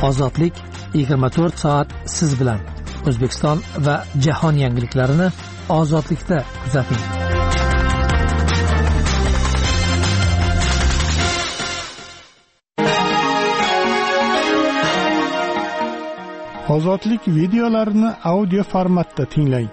Ozodlik 24 soat siz bilan. O'zbekiston va jahon yangiliklarini Ozodlikda kuzating. Ozodlik videolarini audio formatda tinglang.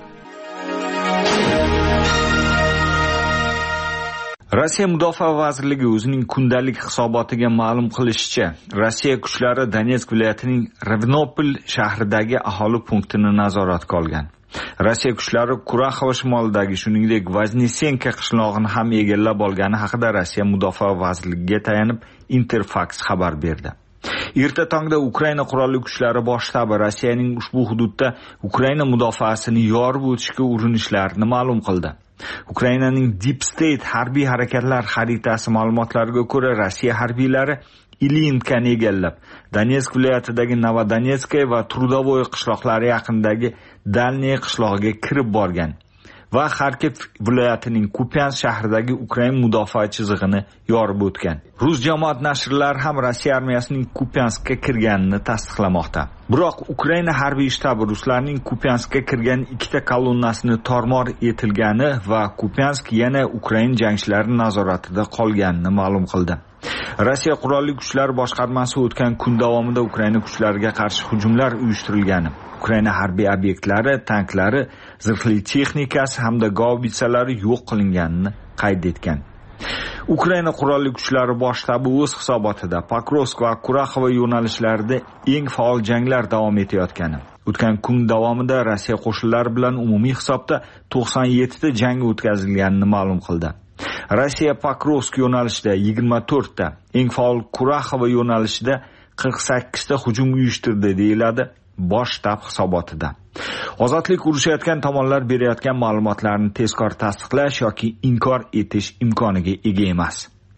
Rossiya Mudofaa vazirligi o'zining kundalik hisobotiga ma'lum qilishicha, Rossiya kuchlari Donetsk viloyatining Ravnopol shahridagi aholi punktini nazoratga olgan. Rossiya kuchlari Kuraxova shimolidagi, shuningdek, Vaznesenka qishlog'ini ham egallab olgani haqida Rossiya Mudofaa vazirligiga tayanib Interfax xabar berdi. Erta tongda Ukraina qurolli kuchlari bosh shtabi Rossiyaning ushbu hududda Ukraina mudofaasini yorib o'tishga urinishlarini ma'lum qildi. Ukrainaning Deep State harbiy harakatlar xaritasi ma'lumotlariga ko'ra, Rossiya harbiylari Ilinkani egallab, Donetsk viloyatidagi Novodonetskaya va Trudovoy qishloqlari yaqinidagi Dalniy qishlog'iga kirib borgan va Kharkiv viloyatining Kupyansk shahridagi Ukraina mudofaa chizig'ini yorib o'tgan. Rus jamoat nashrlari ham Rossiya armiyasining Kupyanskga kirganini tasdiqlamoqda. Biroq Ukraina harbiy shtabi ruslarning Kupyanskga kirgan ikkita kolonnasini tormor etilgani va Kupyansk yana Ukraina jangchilari nazoratida qolganini ma'lum qildi. Rossiya qurolli kuchlar boshqarmasi o'tgan kun davomida Ukraina kuchlariga qarshi hujumlar uyushtirilgani, Ukraina harbiy obyektlari, tanklari, zirhli texnikasi hamda gaubitsalari yo'q qilinganini qayd etgan. Ukraina qurolli kuchlari bosh shtabi o'z hisobotida Pokrovsk va Kuraxova yo'nalishlarida eng faol janglar davom etayotgani, o'tgan kun davomida Rossiya qo'shinlari bilan umumiy hisobda 97 ta jang o'tkazilganini ma'lum qildi. Rossiya Pokrovsk yo'nalishida 24 ta, eng faol Kuraxova yo'nalishida 48 ta hujum uyushtirdi deyiladi bosh shtab hisobotida. Ozodlik urushayotgan tomonlar berayotgan ma'lumotlarni tezkor tasdiqlash yoki inkor etish imkoniga ega emas.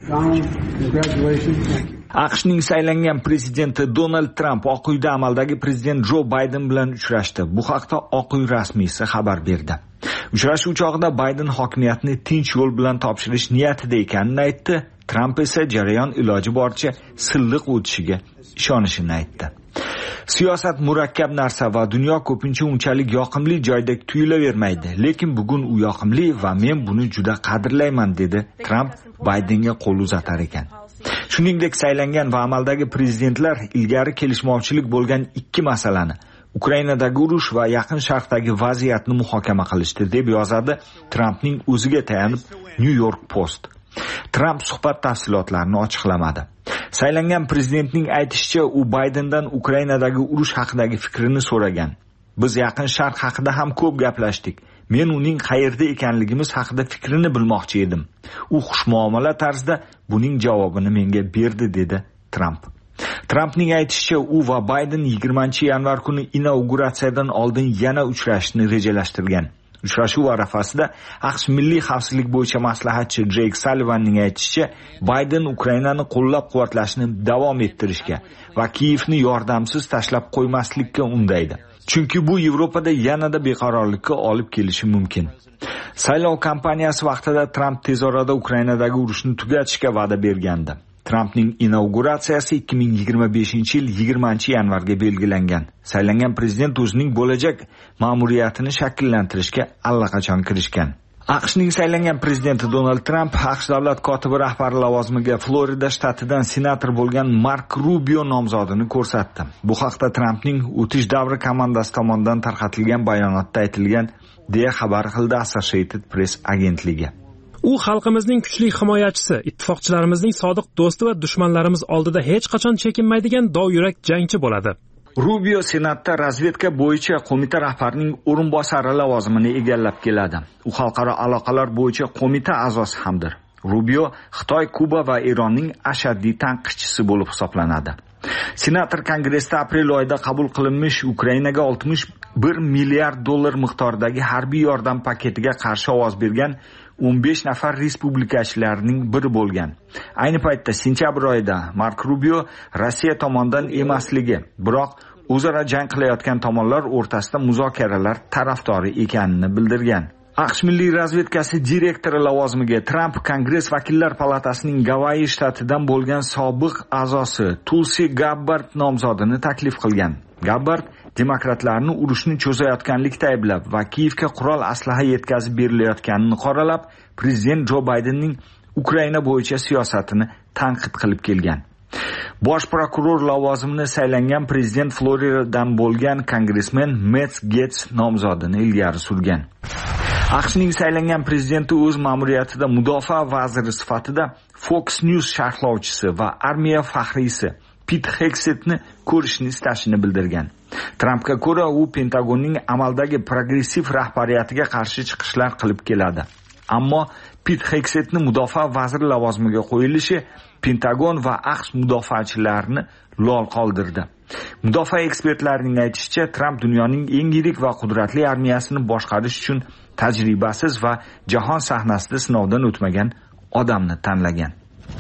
AQShning saylangan prezidenti Donald Trump Oq uyda amaldagi prezident Jo Bayden bilan uchrashdi. Bu haqda Oq uy rasmiysi xabar berdi. Uchrashuv chog'ida Bayden hokimiyatni tinch yo'l bilan topshirish niyatida ekanini aytdi. Trump esa jarayon iloji boricha silliq o'tishiga ishonishini aytdi. Siyosat murakkab narsa va dunyo ko'pincha unchalik yoqimli joydek tuyulavermaydi, lekin bugun u yoqimli va men buni juda qadrlayman, dedi Trump Baydenga qo'l uzatar ekan. Shuningdek, saylangan va amaldagi prezidentlar ilgari kelishmovchilik bo'lgan ikki masalani, Ukrainadagi urush va Yaqin Sharqdagi vaziyatni muhokama qilishdi, deb yozadi Trumpning o'ziga tayanib New York Post. Trump suhbat tafsilotlarini ochiqlamadi. Saylangan prezidentning aytishicha, u Baydendan Ukrainadagi urush haqidagi fikrini so'ragan. Biz Yaqin Sharq haqida ham ko'p gaplashdik. Men uning qayerda ekanligimiz haqida fikrini bilmoqchi edim. U xushmuomala tarzda buning javobini menga berdi, dedi Trump. Trumpning aytishicha, u va Bayden 20-yanvar kuni inauguratsiyadan oldin yana uchrashishni rejalashtirgan. Uchrashuv arafasida AQSh milliy xavfsizlik bo'yicha maslahatchi Jake Sullivanning aytishicha, Bayden Ukrainani qo'llab-quvvatlashni davom ettirishga va Kiyevni yordamsiz tashlab qo'ymaslikka undaydi. Chunki bu Yevropada yanada beqarorlikka olib kelishi mumkin. Saylov kampaniyasi vaqtida Trump tez orada Ukrainadagi urushni tugatishga va'da bergandi. Trumpning inauguratsiyasi 2025-yil 20-yanvarga belgilangan. Saylangan prezident o'zining bo'lajak ma'muriyatini shakllantirishga allaqachon kirishgan. AQShning saylangan prezidenti Donald Trump AQSh davlat kotibi rahbari lavozimiga Florida shtatidan senator bo'lgan Mark Rubio nomzodini ko'rsatdi. Bu haqda Trumpning o'tish davri komandasi tomonidan tarqatilgan bayonotda aytilgan, deya xabar qildi Associated Press agentligi. U xalqimizning kuchli himoyachisi, ittifoqchilarimizning sodiq do'sti va dushmanlarimiz oldida hech qachon chekinmaydigan dovyurak jangchi bo'ladi. Rubio Senatda razvedka bo'yicha qo'mita rahbarining o'rinbosari lavozimini egallab keladi. U xalqaro aloqalar bo'yicha qo'mita a'zosi hamdir. Rubio Xitoy, Kuba va Eronning ashaddiy tanqidchisi bo'lib hisoblanadi. Senator Kongressda aprel oyida qabul qilinmish Ukrainaga 61 milliard dollar miqdoridagi harbiy yordam paketiga qarshi ovoz bergan 15 nafar respublikachilarning biri bo'lgan. Ayni paytda sentyabr oyida Mark Rubio Rossiya tomonidan emasligi, biroq o'zaro jang qilayotgan tomonlar o'rtasida muzokaralar tarafdori ekanini bildirgan. AQSh Milliy razvedkasi direktori lavozimiga Tramp Kongress vakillar palatasining Gavayi shtatidan bo'lgan sobiq a'zosi Tulsi Gabbard nomzodini taklif qilgan. Gabbard demokratlarni urushni cho'zayotganlikda ayblab va Kiyevga qurol aslaha yetkazib berilayotganini qoralab, prezident Jo Baydenning Ukraina bo'yicha siyosatini tanqid qilib kelgan. Bosh prokuror lavozimini saylangan prezident Floridadan bo'lgan kongressmen Matt Gaetz nomzodini ilgari surgan. AQShning saylangan prezidenti o'z ma'muriyatida mudofaa vaziri sifatida Fox News sharhlovchisi va armiya faxriysi Pete Hegsethni ko'rishni istashini bildirgan. Trampga ko'ra, u Pentagonning amaldagi progressiv rahbariyatiga qarshi chiqishlar qilib keladi. Ammo Pete Hegsethni mudofaa vaziri lavozimiga qo'yilishi Pentagon va AQSh mudofaachilarini lol qoldirdi. Mudofaa ekspertlarining aytishicha, Tramp dunyoning eng yirik va qudratli armiyasini boshqarish uchun tajribasiz va jahon sahnasida sinovdan o'tmagan odamni tanlagan.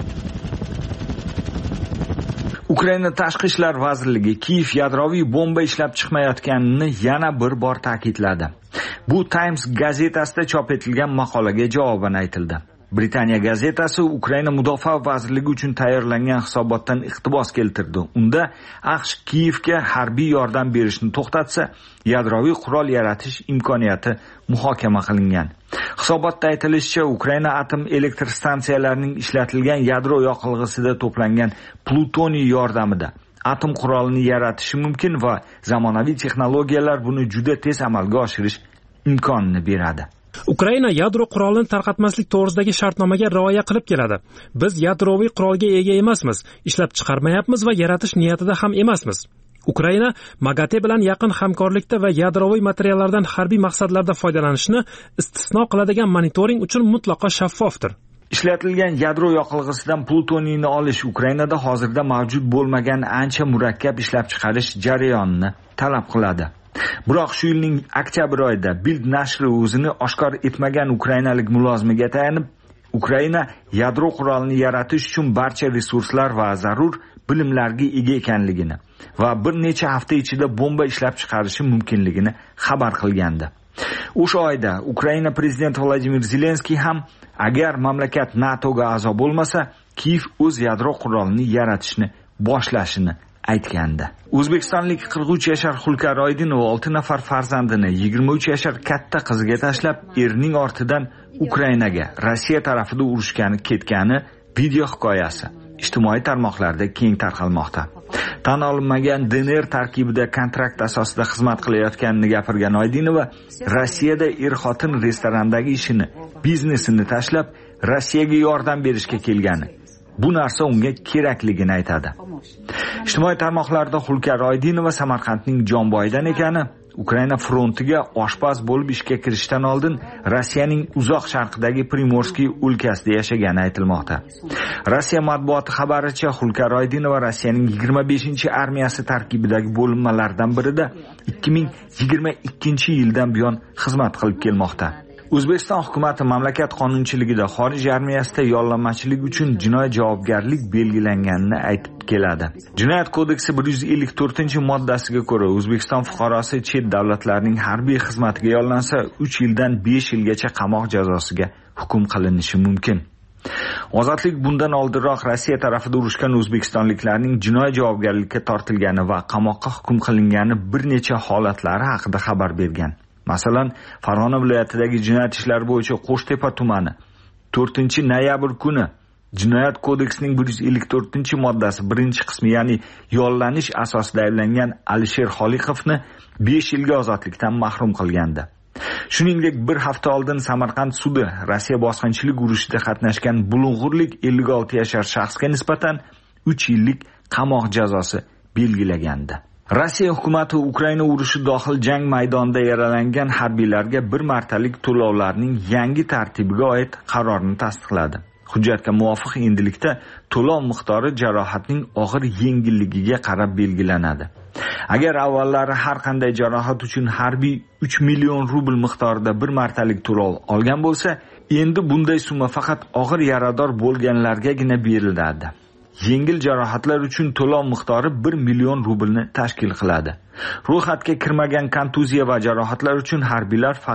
Ukraina Tashqi ishlar vazirligi Kiyev yadroviy bomba ishlab chiqmayotganini yana bir bor ta'kidladi. Bu Times gazetasida chop etilgan maqolaga javoban aytildi. Britaniya gazetasi Ukraina mudofaa vazirligi uchun tayyorlangan hisobotdan iqtibos keltirdi. Unda AQSh Kiyevga harbiy yordam berishni to'xtatsa, yadroviy qurol yaratish imkoniyati muhokama qilingan. Hisobotda aytilishicha, Ukraina atom elektr stansiyalarining ishlatilgan yadro yoqilg'isida to'plangan plutoniy yordamida atom qurolini yaratishi mumkin va zamonaviy texnologiyalar buni juda tez amalga oshirish imkonini beradi. Ukraina yadro qurolini tarqatmaslik to'g'risidagi shartnomaga rioya qilib keladi. Biz yadroviy qurolga ega emasmiz, ishlab chiqarmayapmiz va yaratish niyatida ham emasmiz. Ukraina MAGATE bilan yaqin hamkorlikda va yadroviy materiallardan harbiy maqsadlarda foydalanishni istisno qiladigan monitoring uchun mutlaqo shaffofdir. Ishlatilgan yadro yoqilg'isidan plutoniyni olish Ukrainada hozirda mavjud bo'lmagan ancha murakkab ishlab chiqarish jarayonini talab qiladi. Biroq shu yilning oktyabr oyida Bild nashri o'zini oshkor etmagan ukrainalik mulozimiga tayanib, Ukraina yadro qurolini yaratish uchun barcha resurslar va zarur bilimlarga ega ekanligini va bir necha hafta ichida bomba ishlab chiqarishi mumkinligini xabar qilgandi. O'sha oyda Ukraina prezidenti Vladimir Zelenskiy ham agar mamlakat NATOga a'zo bo'lmasa, Kiyev o'z yadro qurolini yaratishni boshlashini aytgandi. O'zbekistonlik 43 yashar Xulkar Oydinova 6 nafar farzandini 23 yashar katta qiziga tashlab, erining ortidan Ukrainaga Rossiya tarafida urushgani ketgani video hikoyasi ijtimoiy tarmoqlarda keng tarqalmoqda. Tan olinmagan DNR tarkibida kontrakt asosida xizmat qilayotganini gapirgan Oydinova, Rossiyada er-xotin restorandagi ishini, biznesini tashlab, Rossiyaga yordam berishga kelgani, bu narsa unga kerakligini aytadi. Ijtimoiy tarmoqlarda Xulkar Oydinova Samarqandning Jonboydan ekani, Ukraina frontiga oshpaz bo'lib ishga kirishdan oldin Rossiyaning uzoq sharqidagi Primorskiy o'lkasida yashagani aytilmoqda. Rossiya matbuoti xabaricha, Xulkar Oydinova Rossiyaning 25-armiyasi tarkibidagi bo'linmalardan birida 2022-yildan buyon xizmat qilib kelmoqda. O'zbekiston hukumati mamlakat qonunchiligida xorij armiyasida yollanmachilik uchun jinoiy javobgarlik belgilanganini aytib keladi. Jinoyat kodeksi 154-moddasiga ko'ra, O'zbekiston fuqarosi chet davlatlarning harbiy xizmatiga yollansa, 3 yildan 5 yilgacha qamoq jazosiga hukm qilinishi mumkin. Ozodlik bundan oldinroq Rossiya tarafida urushgan o'zbekistonliklarning jinoiy javobgarlikka tortilgani va qamoqqa hukm qilingani bir necha holatlari haqida xabar bergan. Masalan, Farg'ona viloyatidagi jinoyat ishlari bo'yicha Qo'shtepa tumani 4-noyabr kuni Jinoyat kodeksining 154-moddasi 1-qismi, ya'ni yollanish asosida ayblangan Alisher Xoliqovni 5 yilga ozodlikdan mahrum qilgandi. Shuningdek, bir hafta oldin Samarqand sudi Rossiya bosqinchilik urushida qatnashgan bulung'urlik 56 yashar shaxsga nisbatan 3 yillik qamoq jazosi belgilagandi. Rossiya hukumati Ukraina urushi dohil jang maydonida yaralangan harbiylarga bir martalik to'lovlarning yangi tartibiga oid qarorni tasdiqladi. Hujjatga muvofiq endilikda to'lov miqdori jarohatning og'ir yengilligiga qarab belgilanadi. Agar avvallari har qanday jarohat uchun harbiy 3 million rubl miqdorida bir martalik to'lov olgan bo'lsa, endi bunday summa faqat og'ir yarador bo'lganlargagina beriladi. Yengil jarohatlar uchun to'lov miqdori 1 million rublni tashkil qiladi. Ro'yxatga kirmagan kontuziya va jarohatlar uchun harbiylar faqat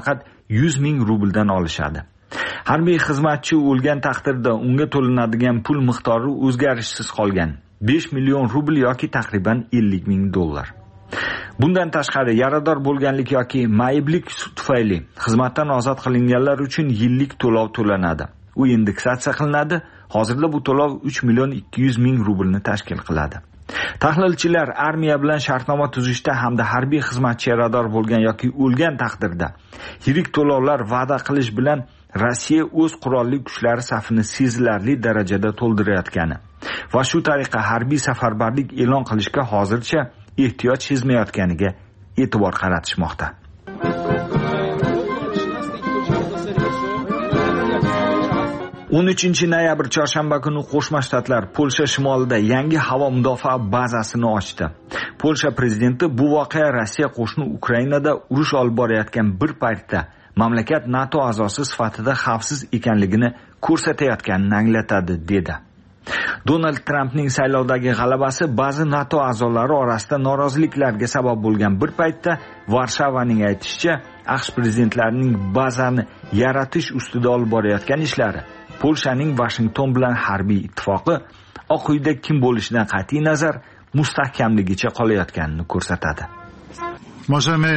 100 ming rubldan olishadi. Harbiy xizmatchi o'lgan taqdirda unga to'lanadigan pul miqdori o'zgarishsiz qolgan. 5 million rubl yoki taxriban 50 ming dollar. Bundan tashqari yarador bo'lganlik yoki mayiblik tufayli xizmatdan ozod qilinganlar uchun yillik to'lov to'lanadi. U indeksatsiya qilinadi. Hozirda bu to'lov 3 million 200 ming rublni tashkil qiladi. Tahlilchilar armiya bilan shartnoma tuzishda hamda harbiy xizmatchi yarador bo'lgan yoki o'lgan taqdirda yirik to'lovlar va'da qilish bilan Rossiya o'z qurolli kuchlari safini sezilarli darajada to'ldirayotgani va shu tariqa harbiy safarbarlik e'lon qilishga hozircha ehtiyoj sezmayotganiga e'tibor qaratishmoqda. o'n 13-noyabr chorshanba kuni Qo'shma Shtatlar Polsha shimolida yangi havo mudofaa bazasini ochdi. Polsha prezidenti bu voqea Rossiya qo'shni Ukrainada urush olib borayotgan bir paytda mamlakat NATO a'zosi sifatida xavfsiz ekanligini ko'rsatayotganini anglatadi dedi. Donald Trampning saylovdagi g'alabasi ba'zi NATO a'zolari orasida noroziliklarga sabab bo'lgan bir paytda Varshavaning aytishicha, AQSh prezidentlarining bazani yaratish ustida olib borayotgan ishlari Polshaning Washington bilan harbiy ittifoqi Oq uyda kim bo'lishidan qat'iy nazar mustahkamligicha qolayotganini ko'rsatadi. Możemy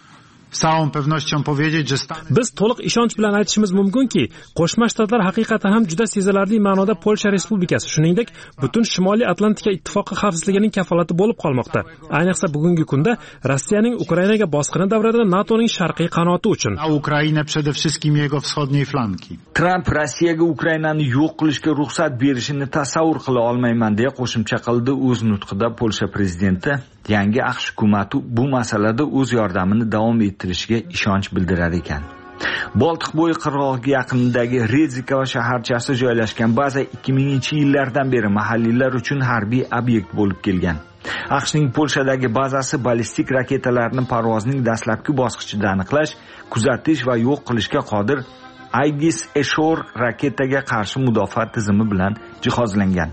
z całą pewnością powiedzieć, że Biz to'liq ishonch bilan aytishimiz mumkinki, Qo'shma Shtatlar haqiqatan ham juda sezilarli ma'noda Polsha Respublikasi, shuningdek, butun Shimoliy Atlantika ittifoqi xavfsizligining kafolati bo'lib qolmoqda. Ayniqsa bugungi kunda Rossiyaning Ukrainaga bosqini davrida NATOning sharqiy qanoti uchun. na Ukrainę przede wszystkim jego wschodniej flanki. Tramp Rossiyaga Ukrainani yo'q qilishga ruxsat berishini tasavvur qila olmayman deya qo'shimcha qildi o'z nutqida Polsha prezidenti. Yangi AQSh hukumati bu masalada o'z yordamini davom ettirishiga ishonch bildirar ekan. Boltiq bo'yi qirg'og'i yaqinidagi Redzikova shaharchasi joylashgan baza 2000-yillardan beri mahalliylar uchun harbiy obyekt bo'lib kelgan. AQShning Polshadagi bazasi ballistik raketalarning parvozining dastlabki bosqichida aniqlash, kuzatish va yo'q qilishga qodir Aegis Ashore raketaga qarshi mudofaa tizimi bilan jihozlangan.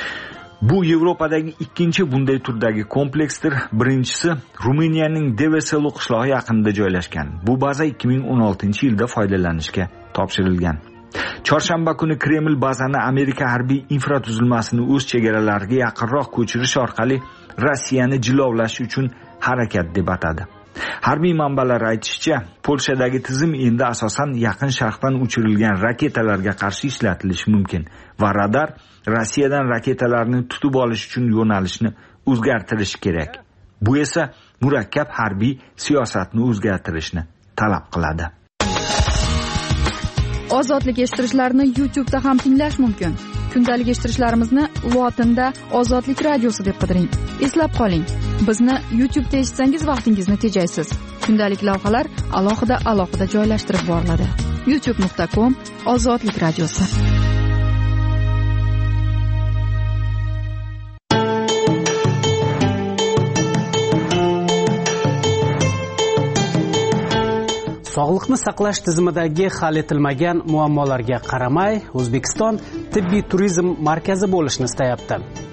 Bu Yevropadagi ikkinchi bunday turdagi kompleksdir. Birinchisi Ruminiyaning Deveselu qishlog'i yaqinida joylashgan. Bu baza 2016-yilda foydalanishga topshirilgan. Chorshanba kuni Kreml bazani Amerika harbiy infratuzilmasini o'z chegaralariga yaqinroq ko'chirish orqali Rossiyani jilovlash uchun harakat deb atadi. Harbiy manbalar aytishicha, Polshadagi tizim endi asosan yaqin sharqdan uchirilgan raketalarga qarshi ishlatilishi mumkin va radar Rossiyadan raketalarni tutib olish uchun yo'nalishni o'zgartirish kerak. Bu esa murakkab harbiy siyosatni o'zgartirishni talab qiladi. Ozodlik eshittirishlarni YouTube'da ham tinglash mumkin. Kundalik eshittirishlarimizni lotinda Ozodlik radiosi deb qidiring. Eslab qoling, bizni YouTube'da eshitsangiz vaqtingizni tejaysiz. Kundalik lavhalar alohida joylashtirib boriladi. youtube.com Ozodlik radiosi. Sog'liqni saqlash tizimidagi hal etilmagan muammolarga qaramay, O'zbekiston tibbiy turizm markazi bo'lishni istayapti.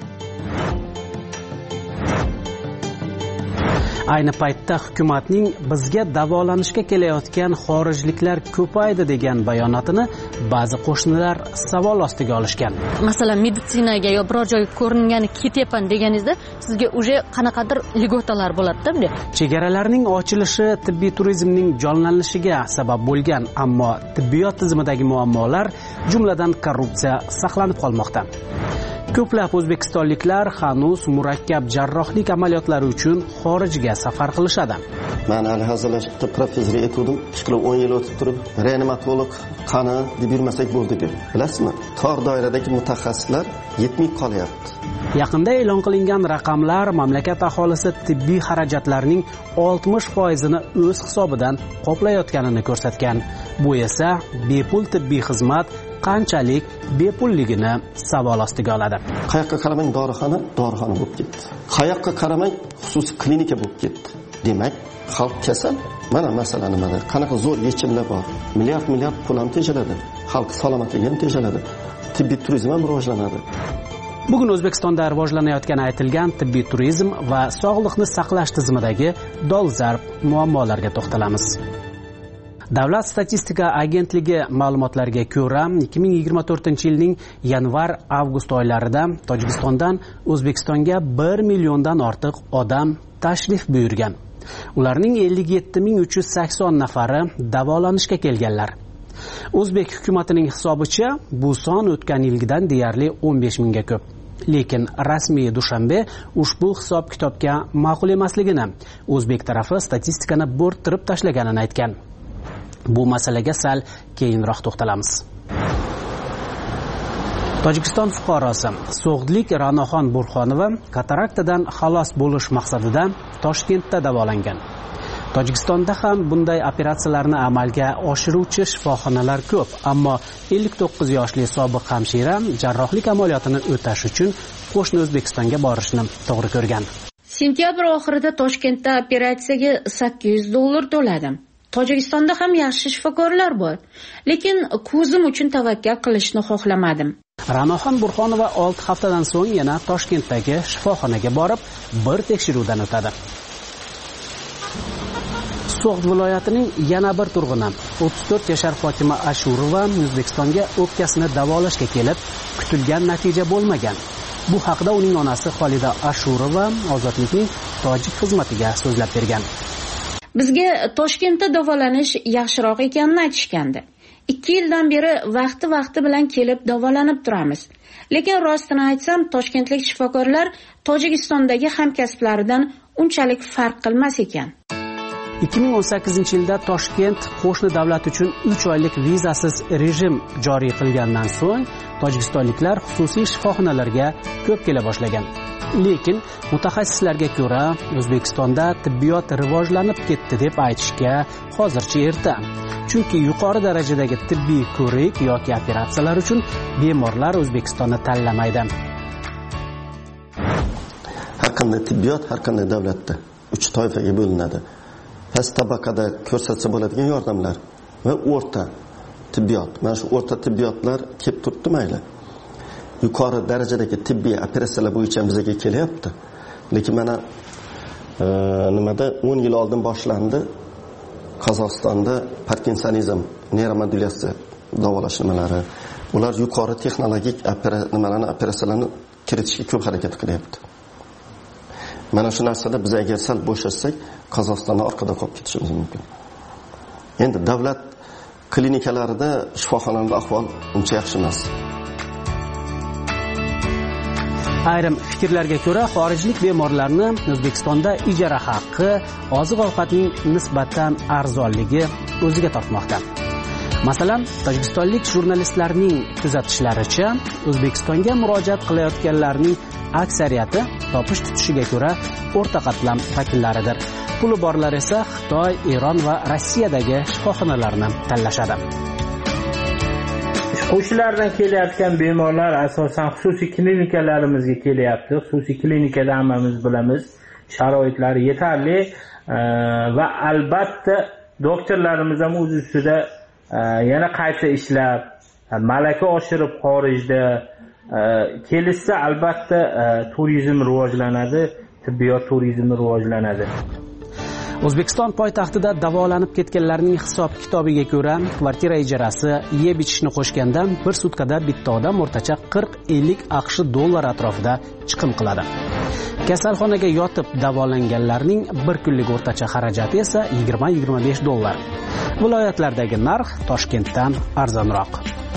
Ayni paytda hukumatning bizga davolanishga kelayotgan xorijliklar ko'paydi degan bayonotini ba'zi qo'shnilar savol ostiga olishgan. Masalan, meditsinaga yo biror joyga ko'ringani ketyapman deganingizda sizga uje qanaqadir ligotalar bo'ladi-da. Chegaralarning ochilishi tibbiy turizmning jonlanishiga sabab bo'lgan, ammo tibbiyot tizimidagi muammolar, jumladan korrupsiya saqlanib qolmoqda. Ko'plab o'zbekistonliklar hanuz murakkab jarrohlik amaliyotlari uchun xorijga safar qilishadi. Men hali hazırlaşıpta professor etdim. 10 yil o'tib turib, reanimatolog qani deb yurmasak bo'ldi-ku. Bilasizmi? Tor doiradagi mutaxassislar yetmay qolyapti. Yaqinda e'lon qilingan raqamlar mamlakat aholisi tibbiy xarajatlarning 60%ni o'z hisobidan qoplayotganini ko'rsatgan. Bu esa bepul tibbiy xizmat qanchalik bepulligini savol ostiga oladi. Qayoqqa qaramang dorixona bo'lib ketdi. Qayoqqa qaramang xususiy klinika bo'lib ketdi. Demak, xalq kasal. Mana masala nimada? Qanaqa zo'r yechimlar bor. Milliard pul ham tejaladi. Xalq salomatligi ham tejaladi. Tibbiy turizm ham rivojlanadi. Bugun O'zbekistonda rivojlanayotgani aytilgan tibbiy turizm va sog'liqni saqlash tizimidagi dolzarb muammolarga to'xtalamiz. Davlat statistika agentligi ma'lumotlariga ko'ra 2024-yilning yanvar-avgust oylarida Tojikistondan O'zbekistonga 1 milliondan ortiq odam tashrif buyurgan. Ularning 57.380 nafari davolanishga kelganlar. O'zbek hukumatining hisobicha bu son o'tgan yilgidan deyarli 15 mingga ko'p. Lekin rasmiy Dushanbe ushbu hisob-kitobga ma'qul emasligini, O'zbek tarafi statistikani bo'rttirib tashlaganini aytgan. Bu masalaga sal keyinroq to'xtalamiz. Tojikiston fuqarosi So'g'dlik Ra'noxon Burxonova kataraktadan xalos bo'lish maqsadida Toshkentda davolangan. Tojikistonda ham bunday operatsiyalarni amalga oshiruvchi shifoxonalar ko'p, ammo 59 yoshli sobiq hamshira jarrohlik amaliyotini o'tash uchun qo'shni O'zbekistonga borishni to'g'ri ko'rgan. Sentyabr oxirida Toshkentda operatsiyaga $800 to'ladim. Tojikistonda ham yaxshi shifokorlar bor, lekin ko'zim uchun tavakkal qilishni xohlamadim. Ra'noxon Burxonova 6 haftadan so'ng yana Toshkentdagi shifoxonaga borib, bir tekshiruvdan o'tadi. So'g'd viloyatining yana bir turg'uni 34 yashar Fotima Ashurova O'zbekistonga o'pkasini davolashga kelib, kutilgan natija bo'lmagan. Bu haqda uning onasi Xolida Ashurova Ozodlikning tojik xizmatiga so'zlab bergan. Bizga Toshkentda davolanish yaxshiroq ekanini aytishgandi. 2 yildan beri vaqti bilan kelib davolanib turamiz. Lekin rostini aytsam, toshkentlik shifokorlar Tojikistondagi hamkasblaridan unchalik farq qilmas ekan. 2018-yilda Toshkent qo'shni davlat uchun 3 oylik vizasiz rejim joriy qilgandan so'ng tojikistonliklar xususiy shifoxonalarga ko'p kela boshlagan. Lekin mutaxassislarga ko'ra, O'zbekistonda tibbiyot rivojlanib ketdi deb aytishga hozircha erta. Chunki yuqori darajadagi tibbiy ko'rik yoki operatsiyalar uchun bemorlar O'zbekistonni tanlamaydi. Har qanday tibbiyot har qanday davlatda 3 toifaga bo'linadi. Past tabaqada ko'rsatsa bo'ladigan yordamlar va o'rta tibbiyot. Mana shu o'rta tibbiyotlar kelib turibdi mayli. Yuqori darajadagi tibbiy operatsiyalar bo'yicha bizga kelyapti. Lekin mana nimada 10 yil oldin boshlandi Qozog'istonda Parkinsonizm, neuromodulyatsiya davolash nimalari. Ular yuqori texnologik operatsiyalarni kiritishga ko'p harakat qilyapti. Mana shu narsada biz agar sal bo'shashsak, Qozog'istondan orqada qolib ketishimiz mumkin. Endi davlat klinikalarida, shifoxonalarda ahvol uncha yaxshi emas. Ayrim fikrlarga ko'ra, xorijlik bemorlarni O'zbekistonda ijara haqqi, oziq-ovqatning nisbatan arzonligi o'ziga tortmoqda. Masalan, tojikistonlik jurnalistlarning kuzatishlaricha, O'zbekistonga murojaat qilayotganlarning aksariyati topish tutishiga ko'ra o'rta qatlam vakillaridir. Puli borlar esa Xitoy, Eron va Rossiyadagi shifoxonalarni tanlashadi. Qo'shnilardan kelayotgan bemorlar asosan xususiy klinikalarimizga kelyapti. Xususiy klinikada hammamiz bilamiz, sharoitlari yetarli va albatta doktorlarimiz ham o'z ustida yana qayta ishlab, malaka oshirib xorijda kelishsa albatta turizm rivojlanadi, tibbiyot turizmi rivojlanadi. O'zbekiston poytaxtida davolanib ketganlarning hisob-kitobiga ko'ra, kvartira ijarasi, yeb-ichishni qo'shganda bir sutkada bitta odam o'rtacha 40-50 AQSh dollar atrofida chiqim qiladi. Kasalxonaga yotib davolanganlarning bir kunlik o'rtacha xarajati esa 20-25 dollar. Viloyatlardagi narx Toshkentdan arzonroq.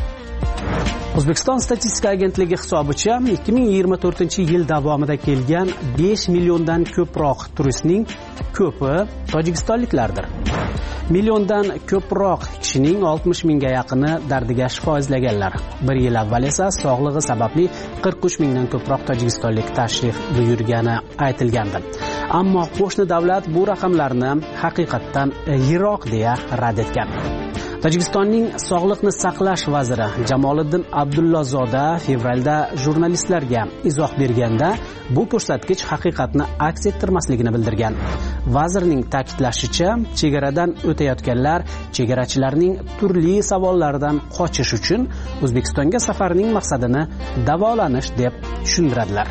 O'zbekiston statistika agentligi hisobicha 2024-yil davomida kelgan 5 milliondan ko'proq turistning ko'pi tojikistonliklardir. Milliondan ko'proq kishining 60 mingga yaqini dardiga shifo izlaganlar. Bir yil avval esa sog'lig'i sababli 43 mingdan ko'proq tojikistonlik tashrif buyurgani aytilgandi. Ammo qo'shni davlat bu raqamlarni haqiqatdan yiroq deya rad etgan. Tojikistonning sog'liqni saqlash vaziri Jamoliddin Abdullazoda fevralda jurnalistlarga izoh berganda bu ko'rsatkich haqiqatni aks ettirmasligini bildirgan. Vazirning ta'kidlashicha, chegaradan o'tayotganlar chegarachilarning turli savollaridan qochish uchun O'zbekistonga safarining maqsadini davolanish deb tushuntiradilar.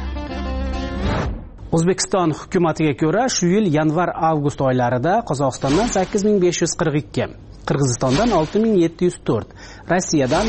O'zbekiston hukumatiga ko'ra, shu yil yanvar-avgust oylarida Qozog'istondan 8542, Qirg'izistondan 6704, Rossiyadan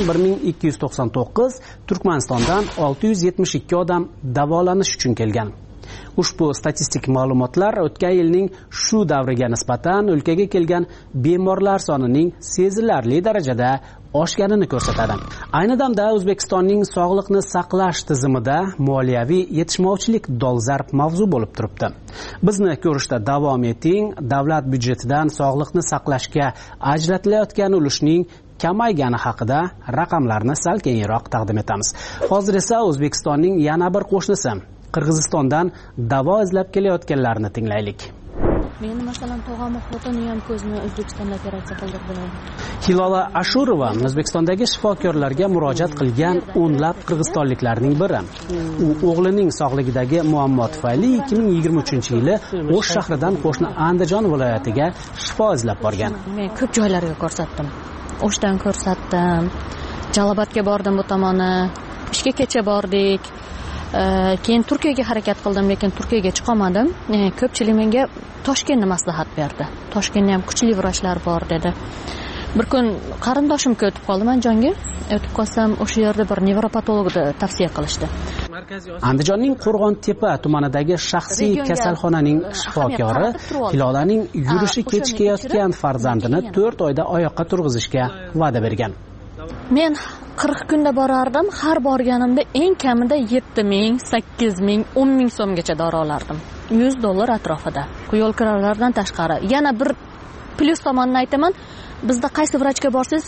1299, Turkmanistondan 672 odam davolanish uchun kelgan. Ushbu statistik ma'lumotlar o'tgan yilning shu davriga nisbatan o'lkaga kelgan bemorlar sonining sezilarli darajada oshganini ko'rsatadi. Ayni damda O'zbekistonning sog'liqni saqlash tizimida moliyaviy yetishmovchilik dolzarb mavzu bo'lib turibdi. Bizni ko'rishda davom eting. Davlat byudjetidan sog'liqni saqlashga ajratilayotgan ulushning kamaygani haqida raqamlarni sal keyinroq taqdim etamiz. Hozir esa O'zbekistonning yana bir qo'shnisi Qirg'izistondan davo izlab kelayotganlarni tinglaylik. Men masalan tog'amni xotini ham ko'zni O'zbekistonda operatsiya qildirdilar. Hilola Ashurova O'zbekistondagi shifokorlarga murojaat qilgan o'nlab qirg'izistonliklarning biri. U o'g'lining sog'ligidagi muammo tufayli 2023-yili O'sh shahridan qo'shni Andijon viloyatiga shifo izlab borgan. Men ko'p joylarga ko'rsatdim. O'shdan ko'rsatdim. Jalobotga bordim bu tomoni. Ishga kecha bordik. Keyin Turkiyaga harakat qildim, lekin Turkiyaga chiqa olmadim. Ko'pchilik menga Toshkentni maslahat berdi. Toshkentda ham kuchli vrachlar bor dedi. Bir kun qarindoshimga o'tib qoldim Andijonga. O'tib qolsam, o'sha yerda bir nevropatologni tavsiya qilishdi. Andijonning Qo'rg'on-Tepa tumanidagi shaxsiy kasalxonaning shifokori Hilolaning yurishi kechikayotgan farzandini 4 oyda oyoqqa turg'izishga va'da bergan. Men 40 kunda borardim. Har borganimda eng kamida 7000, 8000, 10000 so'mgacha dori olardim. $100 atrofida. Yo'l kiralardan tashqari. Yana bir plyus tomonini aytaman. Bizda qaysi vrachga borsangiz,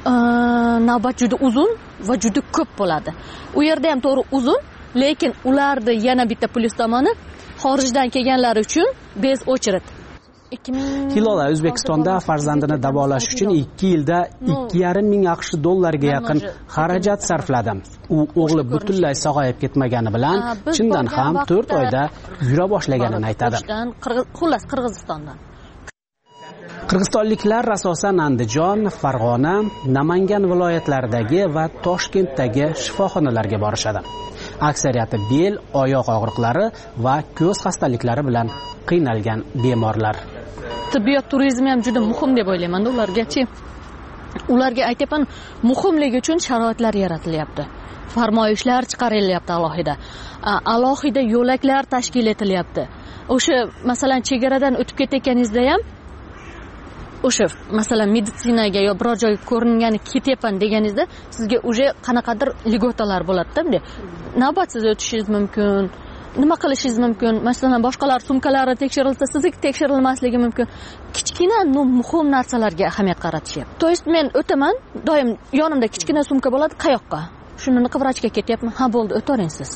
navbat juda uzun va juda ko'p bo'ladi. U yerda ham to'g'ri uzun, lekin ularda yana bitta plyus tomoni xorijdan kelganlar uchun bez очередь. Hilola O'zbekistonda farzandini davolash uchun 2 yilda 2,5 ming AQSh dollariga yaqin xarajat sarfladi. U o'g'li butunlay sog'ayib ketmagani bilan chindan ham 4 oyda yura boshlaganini aytadi. Xullas Qirg'izistondan. Qirg'izistonliklar asosan Andijon, Farg'ona, Namangan viloyatlaridagi va Toshkentdagi shifoxonalarga borishadi. Aksariyati bel, oyoq og'riqlari va ko'z xastaliklari bilan qiynalgan bemorlar. Tibbiyot turizmi ham juda muhim deb o'ylayman. Ularga aytaman, muhimligi uchun sharoitlar yaratilyapti. Farmoyishlar chiqarilyapti alohida. Alohida yo'laklar tashkil etilyapti. O'sha masalan chegaradan o'tib ketayotganingizda ham o'sha masalan meditsinaga yo biror joyga ko'ringani ketyapman deganingizda sizga уже qanaqadir ligotalar bo'ladi-da. Navbatsiz o'tishingiz mumkin. Nima qilishingiz mumkin? Masalan, boshqalar sumkalari tekshirilsa, sizniki tekshirilmasligi mumkin. Kichkina, muhim narsalarga ahamiyat qaratishyapti. To есть men o'taman, doim yonimda kichkina sumka bo'ladi, qayoqqa? Shuni vrachga ketyapman. Ha, bo'ldi, o'taring siz.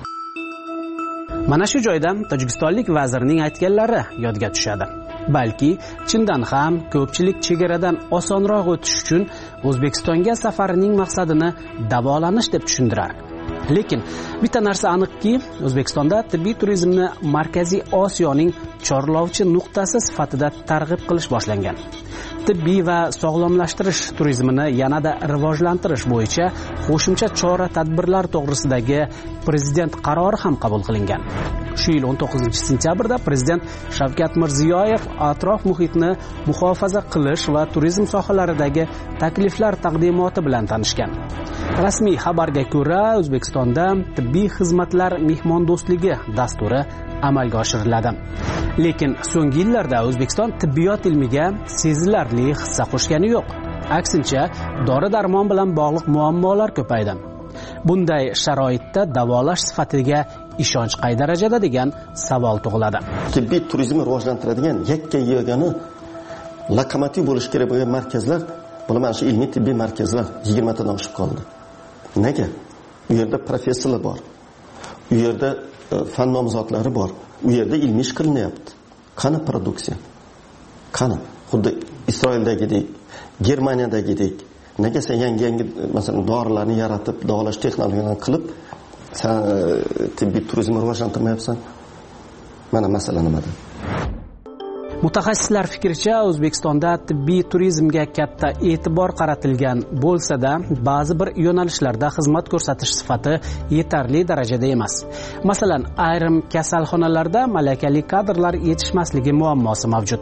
Mana shu joyda tojikistonlik vazirning aytganlari yodga tushadi. Balki chindan ham ko'pchilik chegaradan osonroq o'tish uchun O'zbekistonga safarining maqsadini davolanish deb tushundirar. Lekin bitta narsa aniqki, O'zbekistonda tibbiy turizmni Markaziy Osiyoning chorlovchi nuqtasi sifatida targ'ib qilish boshlangan. Tibbiy va sog'lomlashtirish turizmini yanada rivojlantirish bo'yicha qo'shimcha chora-tadbirlar to'g'risidagi prezident qarori ham qabul qilingan. Shu yil 19-sentyabrda prezident Shavkat Mirziyoyev atrof muhitni muhofaza qilish va turizm sohalaridagi takliflar taqdimoti bilan tanishgan. Rasmiy xabarga ko'ra, O'zbekistonda tibbiy xizmatlar mehmondo'stligi dasturi amalga oshiriladi. Lekin so'nggi yillarda O'zbekiston tibbiyot ilmiga sezilarli hissa qo'shgani yo'q. Aksincha, dori-darmon bilan bog'liq muammolar ko'paydi. Bunday sharoitda davolash sifatiga ishonch qay darajada degan savol tug'iladi. Tibbiy turizmni rivojlantiradigan yakka-yagona lokomotiv bo'lish kerak bo'lgan markazlar, mana shu ilmiy tibbiy markazlar 20 tadan oshib qoldi. Nega? U yerda professorlar bor. U yerda fan nomzodlari bor. U yerda ilmiy ish qilinyapti. Qani produksiya? Qani? Xuddi Isroildagidek, Germaniyadagidek. Nega sen yangi masalan dorilarni yaratib, davolash texnologiyalarini qilib, sen tibbiy turizmni rivojlantirmayapsan? Mana masala nimada? Mutaxassislar fikricha, O'zbekistonda tibbiy turizmga katta e'tibor qaratilgan bo'lsa-da, ba'zi bir yo'nalishlarda xizmat ko'rsatish sifati yetarli darajada emas. Masalan, ayrim kasalxonalarda malakali kadrlar yetishmasligi muammosi mavjud.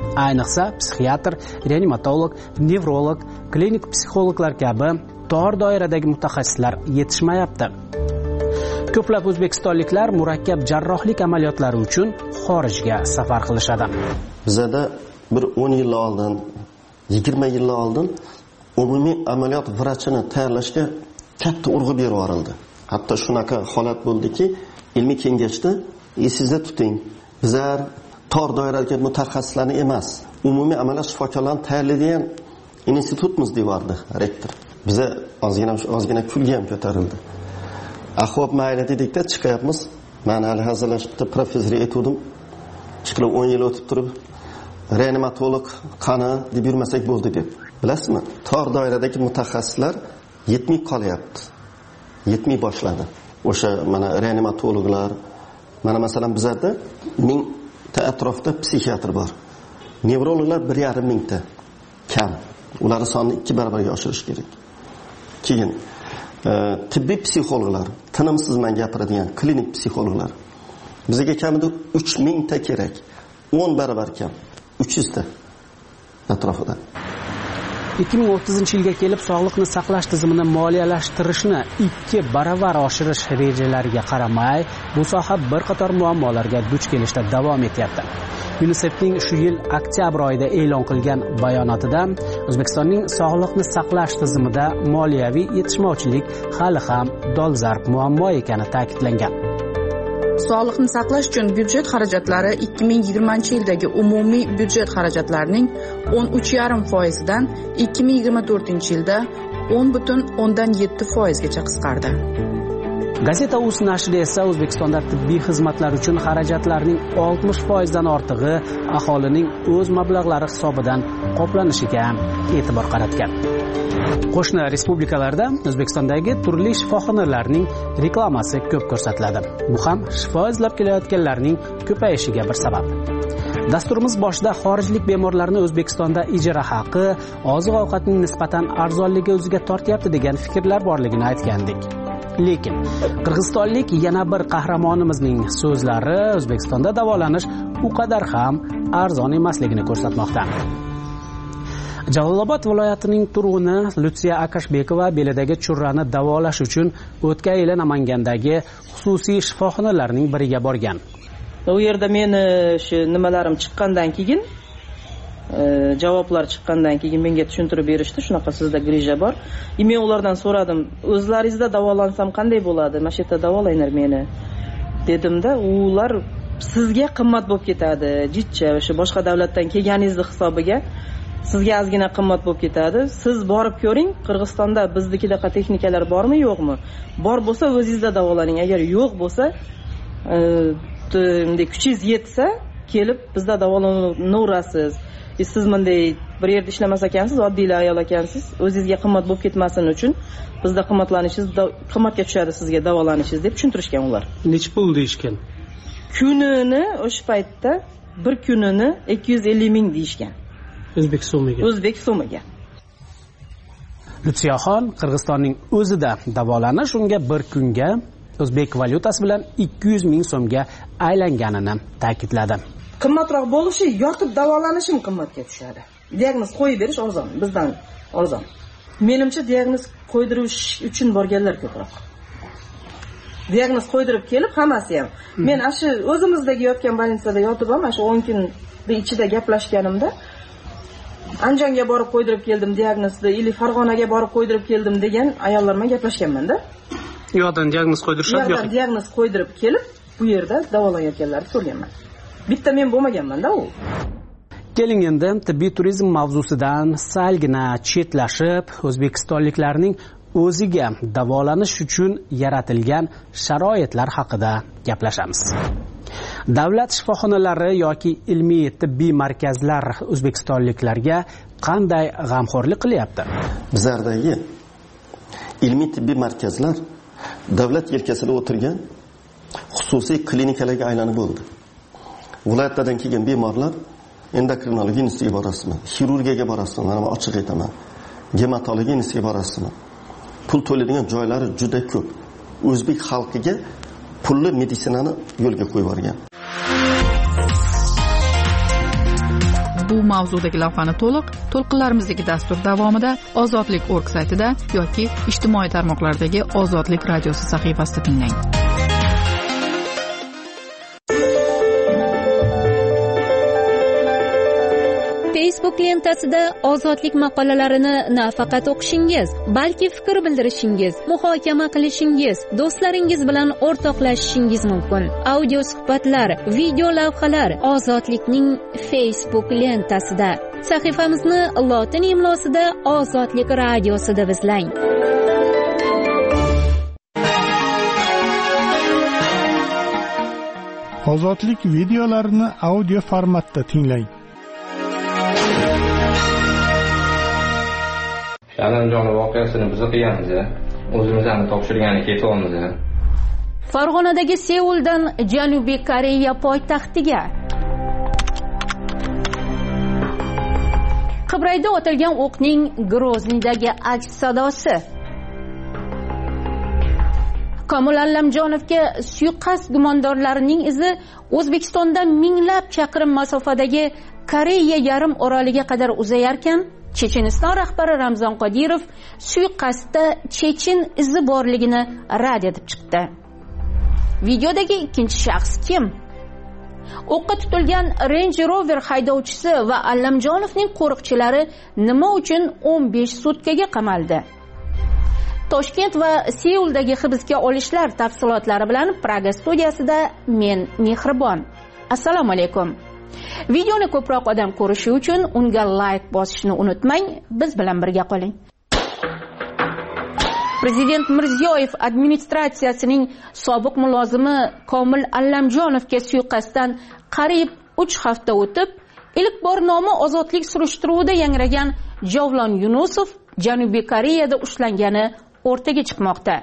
Ayniqsa psixiatr, reanimatolog, nevrolog, klinik psixologlar kabi tor doiradagi mutaxassislar yetishmayapti. Ko'plab o'zbekistonliklar murakkab jarrohlik amaliyotlari uchun xorijga safar qilishadi. Bizda bir 10 yil oldin, 20 yil oldin umumiy amaliyot vrachini tayyorlashga katta urg'u berib yuborildi. Hatto shunaqa holat bo'ldiki, ilmiy kengashda esingizda tuting. Bizlar tor doiradagi mutaxassislarni emas, umumiy amaliyot shifokorlarini tayyorlaydigan institutimiz deyordi rektor. Biza ozgina kulga ham ko'tarildi. Ahob mayli dedikda chiqyapmiz. Men hali hazırlashibdi, professor aytdim. Chiqilib 10 yil o'tib turib, reanimatolog qani deb yurmasak bo'ldi deb. Bilasizmi? Tor doiradagi mutaxassislar yetmay qolyapti. Yetmay boshladi. O'sha mana reanimatologlar, mana masalan bizlarda 1000 ta atrofda psixiatr bor. Nevrologlar 1,5 mingta kam. Ularning sonini 2 barobarga oshirish kerak. Keyin tibbiy psixologlar, tinimsiz men gapiradigan klinik psixologlar. Bizga kamida 3000 ta kerak. 10 barobar kam. 300 ta atrofida. 2030-yilga kelib sog'liqni saqlash tizimini moliyalashtirishni 2 barobar oshirish rejalariga qaramay, bu soha bir qator muammolarga duch kelishda davom etyapti. UNICEFning shu yil oktyabr oyida e'lon qilgan bayonotida O'zbekistonning sog'liqni saqlash tizimida moliyaviy yetishmovchilik hali ham dolzarb muammo ekani ta'kidlangan. Sog'liqni saqlash uchun byudjet xarajatlari 2020-yildagi umumiy byudjet xarajatlarining 13,5%dan 2024-yilda 10,7% gacha qisqardi. Gazeta Uz nashri esa O'zbekistonda tibbiy xizmatlar uchun xarajatlarning 60% dan ortig'i aholining o'z mablag'lari hisobidan qoplanishiga e'tibor qaratgan. Qo'shni respublikalarda O'zbekistondagi turli shifoxonalarning reklamasi ko'p ko'rsatiladi. Bu ham shifo izlab kelayotganlarning ko'payishiga bir sabab. Dasturimiz boshida xorijlik bemorlarni O'zbekistonda ijara haqi, oziq-ovqatning nisbatan arzonligi o'ziga tortyapti degan fikrlar borligini aytgandik. Lekin qirg'izistonlik yana bir qahramonimizning so'zlari O'zbekistonda davolanish u qadar ham arzon emasligini ko'rsatmoqda. Jalolobod viloyatining turg'uni Lutsiya Akashbekova belidagi churrani davolash uchun o'tgan yili Namangandagi xususiy shifoxonalarning biriga borgan. U yerda meni shu nimalarim chiqqandan keyin, javoblar chiqqandan keyin menga tushuntirib berishdi, shunaqa sizda grija bor. Men ulardan so'radim, o'zlaringizda davolansam qanday bo'ladi? Mana shu yerda davolanglar meni dedimda, ular sizga qimmat bo'lib ketadi, jitcha o'sha boshqa davlatdan kelganingizni hisobiga sizga ozgina qimmat bo'lib ketadi. Siz borib ko'ring, Qirg'izistonda biznikidaqa texnikalar bormi, yo'qmi? Bor bo'lsa o'zingizda davolaning. Agar yo'q bo'lsa, kuchingiz yetsa, kelib bizda davolaverasiz. Siz bunday bir yerda ishlamas ekansiz, oddiy ayol ekansiz, o'zingizga qimmat bo'lib ketmasin uchun bizda qimmatlanishingiz qimmatga tushadi sizga davolanishingiz deb tushuntirishgan ular. Nech pul deyishgan? Kunini o'sha paytda bir kunini 250 ming deyishgan. O'zbek so'miga. O'zbek so'miga. Lutsiyaxon Qirg'izistonning o'zida davolanish unga bir kunga o'zbek valyutasi bilan 200 ming so'mga aylanganini ta'kidladi. Qimmatroq bo'lishi, yotib davolanishim qimmatga tushadi. Diagnoz qo'yib berish arzon, bizdan arzon. Menimcha diagnoz qo'ydirish uchun borganlar ko'proq. Diagnoz qo'ydirib kelib hammasi ham. Men shu o'zimizdagi yotgan больницада yotib ham shu 10 kun ichida gaplashganimda Anjonga borib qo'ydirib keldim diagnozni, ili Farg'onaga borib qo'ydirib keldim degan ayollar bilan gaplashganman-da. Yo'qdan diagnoz qo'ydirishadi, yo'q. Diagnoz qo'ydirib kelib, bu yerda davolanayotganlarni ko'rganman. Bitta men bo'lmaganman-da u. Keling endi tibbiy turizm mavzusidan salgina chetlashib, o'zbekistonliklarning o'ziga davolanish uchun yaratilgan sharoitlar haqida gaplashamiz. Davlat shifoxonalari yoki ilmiy tibbiy markazlar o'zbekistonliklarga qanday g'amxo'rlik qilyapti? Bizlardagi ilmiy tibbiy markazlar davlat yelkasida o'tirgan xususiy klinikalarga aylanib bo'ldi. Viloyatlardan kelgan bemorlar endokrinologiya institutiga borasizmi, xirurgiyaga borasizmi, mana ochiq aytaman, gematologiya institutiga borasizmi. Pul to'laydigan joylari juda ko'p. O'zbek xalqiga pulli meditsinani yo'lga qo'yib yuborgan. Bu mavzudagi lavhani to'lqinlarimizdagi dastur davomida ozodlik.org saytida yoki ijtimoiy tarmoqlardagi Ozodlik radiosi sahifasida tinglang. Facebook lentasida ozodlik maqolalarini nafaqat o'qishingiz, balki fikr bildirishingiz, muhokama qilishingiz, do'stlaringiz bilan o'rtoqlashishingiz mumkin. Audio suhbatlar, video lavhalar ozodlikning Facebook lentasida. Sahifamizni lotin imlosida Ozodlik radiosi deb izlang. Ozodlik videolarini audio formatda tinglang. Allamjon voqeasini biz qilganmiz, o'zimizni topshirgani ketyapmiz. Farg'onadagi Seuldan Janubiy Koreya poytaxtiga. Qibrayda otilgan o'qning Groznidagi aks sadosi. Komil Allamjonovga suiqasd gumondorlarining izi O'zbekistondan minglab chaqirim masofadagi Koreya yarim oroliga qadar uzayarkan, Checheniston rahbari Ramzan Qodirov suiqasdda chechen izi borligini rad etib chiqdi. Videodagi ikkinchi shaxs kim? O'qqa tutilgan Range Rover haydovchisi va Allamjonovning qo'riqchilari nima uchun 15 sutkaga qamaldi? Toshkent va Seuldagi hibsga olishlar tafsilotlari bilan Praga studiyasida men Mehribon. Assalomu alaykum. Videoni ko'proq odam ko'rishi uchun unga like bosishni unutmang. Biz bilan birga qoling. Prezident Mirziyoyev administratsiyasining sobiq mulozimi Komil Allamjonovga suiqasddan qariyb 3 hafta o'tib, ilk bor nomi ozodlik surishtiruvida yangragan Javlon Yunusov Janubiy Koreyada ushlangani o'rtaga chiqmoqda.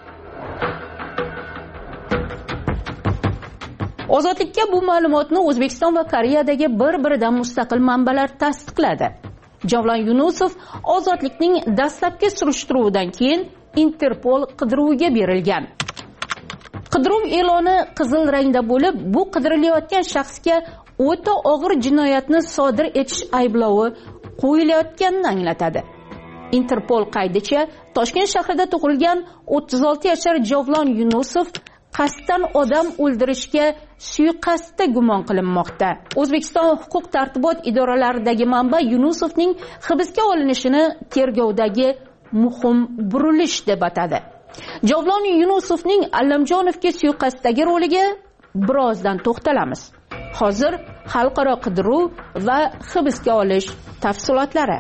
Ozodlikka bu ma'lumotni O'zbekiston va Koreyadagi bir-biridan mustaqil manbalar tasdiqladi. Javlon Yunusov ozodlikning dastlabki surishtiruvidan keyin Interpol qidiruviga berilgan. Qidiruv e'loni qizil rangda bo'lib, bu qidirilayotgan shaxsga o'ta og'ir jinoyatni sodir etish ayblovi qo'yilayotganini anglatadi. Interpol qaydicha Toshkent shahrida tug'ilgan 36 yashar Javlon Yunusov qasddan odam o'ldirishga suiqasdda gumon qilinmoqda. O'zbekiston huquq tartibot idoralaridagi manba Yunusovning hibsga olinishini tergovdagi muhim burilish deb atadi. Javlon Yunusovning Allamjonovga suiqasddagi roliga birozdan to'xtalamiz. Hozir xalqaro qidiruv va hibsga olish tafsilotlari.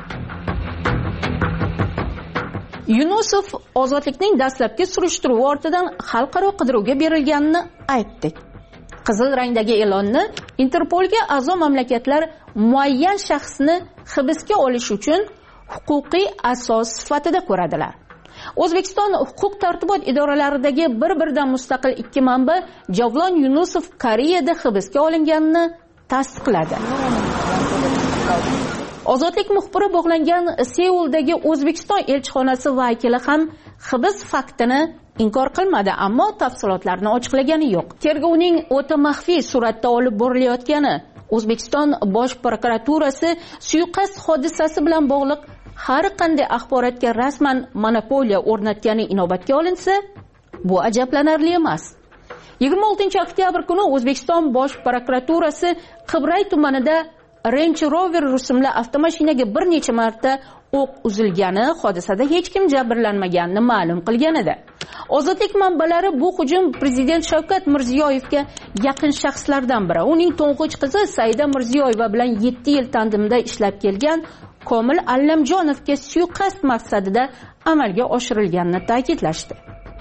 Yunusov ozodlikning dastlabki surishtiruvi ortidan xalqaro qidiruvga berilganini aytdi. Qizil rangdagi e'lonni Interpolga a'zo mamlakatlar muayyan shaxsni hibsga olish uchun huquqiy asos sifatida ko'radilar. O'zbekiston huquq tartibot idoralaridagi bir-biridan mustaqil ikki manba Javlon Yunusov Koreyada hibsga olinganini tasdiqladi. Ozodlik muxbiri bog'langan Seuldagi O'zbekiston elchixonasi vakili ham hibs faktini inkor qilmadi, ammo tafsilotlarni ochiqlagani yo'q. Tergovning o'ta maxfiy suratda olib borilayotgani, O'zbekiston Bosh prokuraturasi suiqasd hodisasi bilan bog'liq har qanday axborotga rasman monopoliya o'rnatgani inobatga olinsa, bu ajablanarli emas. 26-oktyabr kuni O'zbekiston Bosh prokuraturasi Qibray tumanida Range Rover rusumli avtomashinaga bir necha marta o'q uzilgani, hodisada hech kim jabrlanmaganini ma'lum qilgan edi. Ozodlik manbalari bu hujum Prezident Shavkat Mirziyoyevga yaqin shaxslardan biri, uning to'ng'ich qizi Saida Mirziyoyeva bilan 7 yil tandemda ishlab kelgan Komil Allamjonovga suiqasd maqsadida amalga oshirilganini ta'kidlashdi.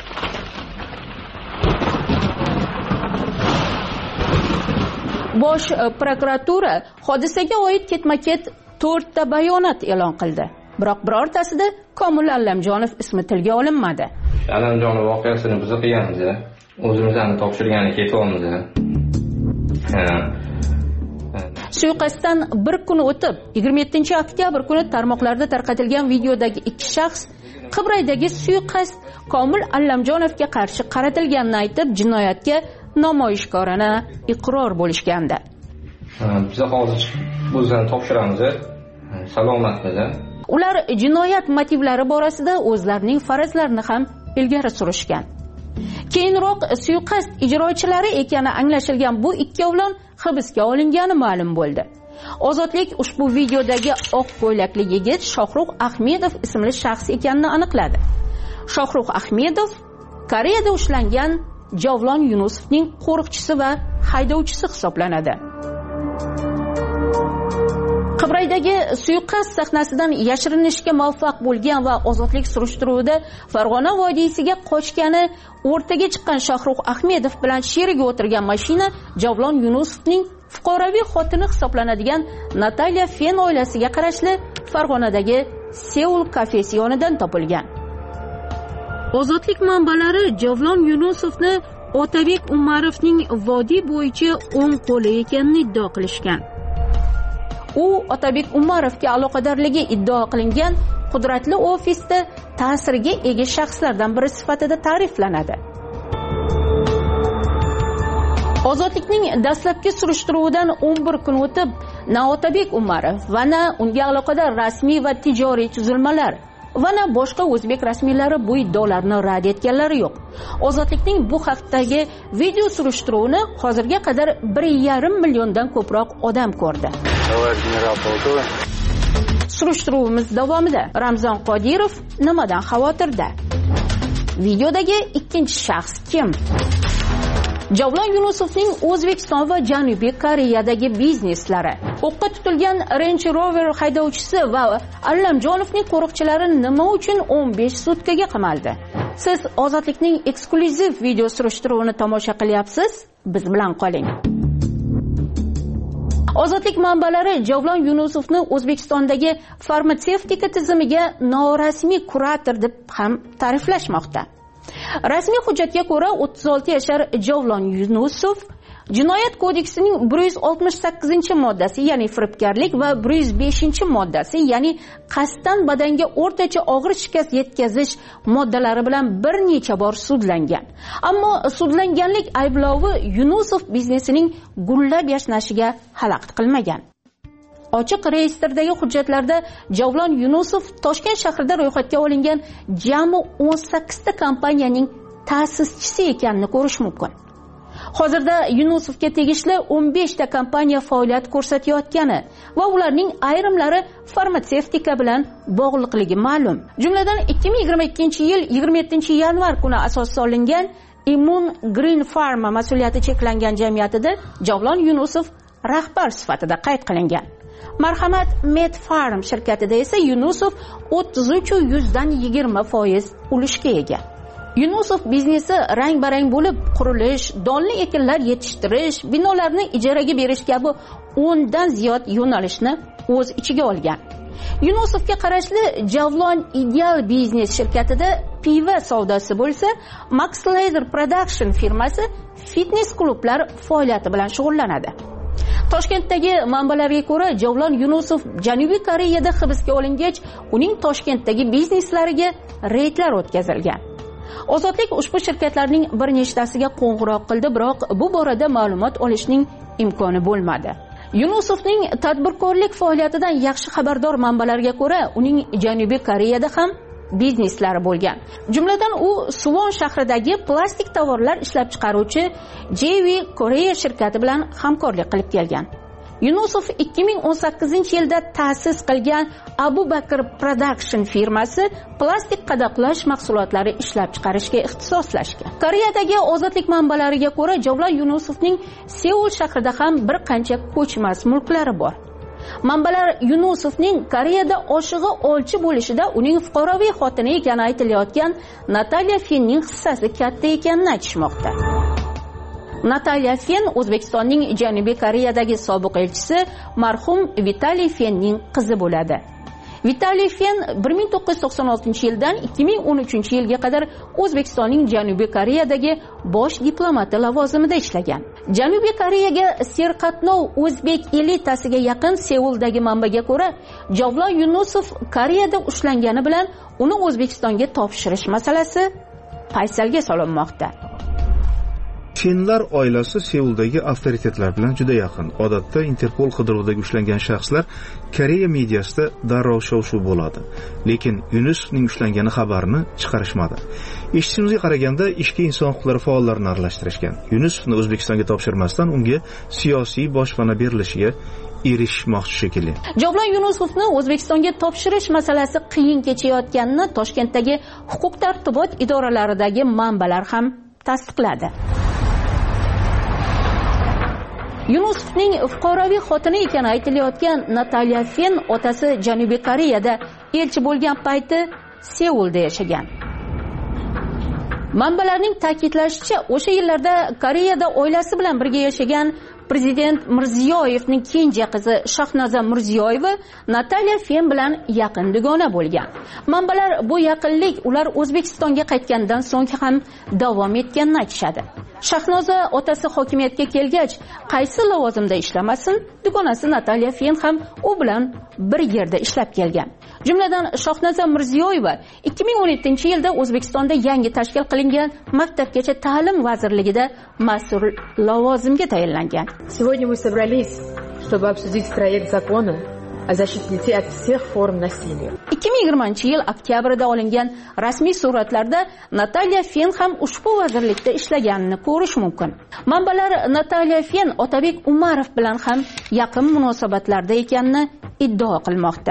Bosh prokuratura hodisaga oid ketma-ket 4 ta bayonot e'lon qildi. Biroq birortasida Komil Allamjonov ismi tilga olinmadi. Allamjonov voqeasini biz qilganmiz, o'zimizni topshirgani ketyapmiz. Suiqasddan bir kun o'tib, 27-oktyabr kuni tarmoqlarda tarqatilgan videodagi ikki shaxs Qibraydagi suiqasd Komil Allamjonovga qarshi qaratilganini aytib, jinoyatga namoyishkorona iqror bo'lishgandi. Biz hozir o'zini topshiramiz. Salomatmida. Ular jinoyat motivlari borasida o'zlarining farazlarini ham ilgari surishgan. Keyinroq suiqasd ijrochilari ekani anglashilgan bu ikkovlon hibsga olingani ma'lum bo'ldi. Ozodlik ushbu videodagi oq ko'ylakli yigit Shohrux Ahmedov ismli shaxs ekanini aniqladi. Shohrux Ahmedov Koreyada ushlangan Javlon Yunusovning qo'riqchisi va haydovchisi hisoblanadi. Qibraydagi suiqasd sahnasidan yashirinishga muvaffaq bo'lgan va ozodlik surishtiruvida Farg'ona vodiysiga qochgani o'rtaga chiqqan Shohrux Ahmedov bilan sherigi o'tirgan mashina Javlon Yunusovning fuqaroviy xotini hisoblanadigan Natalya Fen oilasiga qarashli Farg'onadagi Seul kafesi yonidan topilgan. Ozodlik manbalari Javlon Yunusovni Otabek Umarovning vodiy bo'yicha o'ng qo'li ekanini iddao qilishgan. U Otabek Umarovga aloqadorligi iddao qilingan qudratli ofisda ta'sirga ega shaxslardan biri sifatida ta'riflanadi. Ozodlikning dastlabki surishtiruvidan 11 kun o'tib, na Otabek Umarov va na unga aloqador rasmiy va tijoriy tuzilmalar va na boshqa o'zbek rasmiylari bu iddaolarni rad etganlari yo'q. Ozodlikning bu haqdagi video surishtiruvini hozirga qadar 1,5 milliondan ko'proq odam ko'rdi. Surishtiruvimiz davomida Ramzon Qodirov nimadan xavotirda? Videodagi ikkinchi shaxs kim? Javlon Yunusovning O'zbekiston va Janubiy Koreyadagi bizneslari, o'qqa tutilgan Range Rover haydovchisi va Allamjonovning qo'riqchilari nima uchun 15 sutkaga qamaldi? Siz Ozodlikning eksklyuziv video surishtiruvini tomosha qilyapsiz? Biz bilan qoling. Ozodlik manbalari Javlon Yunusovni O'zbekistondagi farmatsevtika tizimiga norasmiy kurator deb ham ta'riflashmoqda. Rasmiy hujjatga ko'ra 36 yashar Javlon Yunusov Jinoyat kodeksining 168-moddasi, ya'ni firibgarlik va 105-moddasi, ya'ni qasddan badanga o'rtacha og'ir shikast yetkazish moddalari bilan bir necha bor sudlangan. Ammo sudlanganlik ayblovi Yunusov biznesining gullab yashnashiga xalaqit qilmagan. Ochiq reyestrdagi hujjatlarda Javlon Yunusov Toshkent shahrida ro'yxatga olingan jami 18 ta kompaniyaning ta'sischisi ekanini ko'rish mumkin. Hozirda Yunusovga tegishli 15 ta kompaniya faoliyat ko'rsatayotgani va ularning ayrimlari farmatsevtika bilan bog'liqligi ma'lum. Jumladan 2022-yil 27-yanvar kuni asos solingan Immun Green Pharma mas'uliyati cheklangan jamiyatida Javlon Yunusov rahbar sifatida qayd qilingan. Marhamat Medfarm shirkatida esa Yunusov 33.20% ulushga ega. Yunusov biznesi rang-barang bo'lib, qurilish, donli ekinlar yetishtirish, binolarni ijaraga berish kabi 10 dan ziyod yo'nalishni o'z ichiga olgan. Yunusovga qarashli Javlon Ideal Business shirkatida piva savdosi bo'lsa, Max Laser Production firmasi fitness klublar faoliyati bilan shug'ullanadi. Toshkentdagi manbalarga ko'ra, Javlon Yunusov Janubiy Koreyada hibsga olingach, uning Toshkentdagi bizneslariga reydlar o'tkazilgan. Ozodlik ushbu shirkatlarning bir nechtasiga qo'ng'iroq qildi, biroq bu borada ma'lumot olishning imkoni bo'lmadi. Yunusovning tadbirkorlik faoliyatidan yaxshi xabardor manbalarga ko'ra, uning Janubiy Koreyada ham bizneslari bo'lgan. Jumladan u Suwon shahridagi plastik tovarlar ishlab chiqaruvchi JV Koreya shirkati bilan hamkorlik qilib kelgan. Yunusov 2018-yilda ta'sis qilgan Abu Bakr Production firmasi plastik qadoqlash mahsulotlari ishlab chiqarishga ixtisoslashgan. Koreyadagi ozodlik manbalariga ko'ra, Javlon Yunusovning Seul shahrida ham bir qancha ko'chmas mulklari bor. Manbalar Yunusovning Koreyada oshig'i olchi bo'lishida uning fuqaroviy xotini ekani aytilayotgan Natalya Fenning hissasi katta ekanini aytishmoqda. Natalya Fen O'zbekistonning Janubiy Koreyadagi sobiq elchisi marhum Vitaliy Fenning qizi bo'ladi. Vitaliy Fen 1996-yildan 2013-yilga qadar O'zbekistonning Janubiy Koreyadagi bosh diplomati lavozimida ishlagan. Janubiy Koreyaga serqatnov o'zbek elitasiga yaqin Seuldagi manbaga ko'ra, Javlon Yunusov Koreyada ushlangani bilan uni O'zbekistonga topshirish masalasi paysalga solinmoqda. Fenlar oilasi Seuldagi avtoritetlar bilan juda yaqin. Odatda Interpol qidiruvdagi ushlangan shaxslar Koreya mediasida darrov shov-shuv bo'ladi. Lekin Yunusovning ushlangani xabarini chiqarishmadi. Eshitishimizga qaraganda ishga inson huquqlari faollarini aralashtirishgan. Yunusovni O'zbekistonga topshirmasdan unga siyosiy boshpana berilishiga erishmoqchi shekilli. Javlon Yunusovni O'zbekistonga topshirish masalasi qiyin kechayotganini Toshkentdagi huquq tartibot idoralaridagi manbalar ham tasdiqladi. Yunusovning fuqaroviy xotini ekani aytilayotgan Natalya Fen otasi Janubiy Koreyada elchi bo'lgan payti Seulda yashagan. Manbalarning ta'kidlashicha, o'sha yillarda Koreyada oilasi bilan birga yashagan Prezident Mirziyoyevning kenja qizi Shahnoza Mirziyoyeva Natalya Fen bilan yaqin dugona bo'lgan. Manbalar bu yaqinlik ular O'zbekistonga qaytgandan so'ng ham davom etganini aytishadi. Shahnoza otasi hokimiyatga kelgach, qaysi lavozimda ishlamasin, dugonasi Natalya Fen ham u bilan bir yerda ishlab kelgan. Jumladan Shahnoza Mirziyoyeva 2017-yilda O'zbekistonda yangi tashkil qilingan Maktabgacha ta'lim vazirligida mas'ul lavozimga tayinlangan. Сегодня мы собрались, чтобы обсудить проект закона о защите детей от всех форм насилия. 2020-yil oktyabrda olingan rasmiy suratlarda Natalya Fen ham ushbu vazirlikda ishlaganini ko'rish mumkin. Manbalar Natalya Fen Otabek Umarov bilan ham yaqin munosabatlarda ekanini iddao qilmoqda.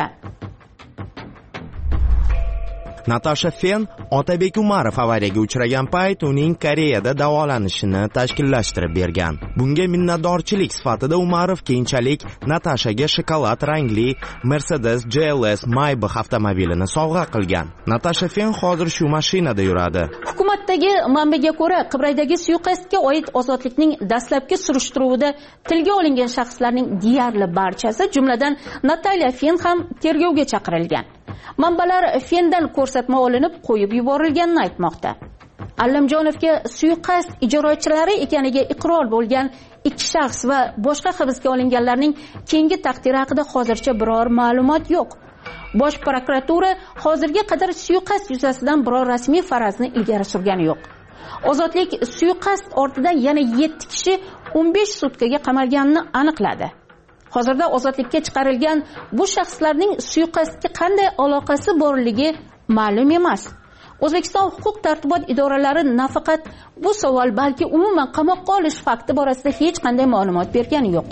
Natasha Fen Otabek Umarov avariyaga uchragan payt uning Koreyada davolanishini tashkillashtirib bergan. Bunga minnatdorchilik sifatida Umarov keyinchalik Natashaga shokolad rangli Mercedes GLS Maybach avtomobilini sovg'a qilgan. Natasha Fen hozir shu mashinada yuradi. Hukumatdagi manbaga ko'ra, Qibraydagi suiqasdga oid ozodlikning dastlabki surishtiruvida tilga olingan shaxslarning deyarli barchasi, jumladan Natalya Fen ham tergovga chaqirilgan. Manbalar Fendan ko'rsatma olinib qo'yib yuborilganini aytmoqda. Allamjonovga suiqasd ijrochilari ekaniga iqror bo'lgan ikki shaxs va boshqa hibsga olinganlarning keyingi taqdiri haqida hozircha biror ma'lumot yo'q. Bosh prokuratura hozirga qadar suiqasd yuzasidan biror rasmiy farazni ilgari surgani yo'q. Ozodlik suiqasd ortidan yana 7 kishi 15 sutkaga qamalganini aniqladi. Hozirda ozodlikka chiqarilgan bu shaxslarning suiqasdga qanday aloqasi borligi ma'lum emas. O'zbekiston huquq tartibot idoralari nafaqat bu savol, balki umuman qamoqqa olish fakti borasida hech qanday ma'lumot bergani yo'q.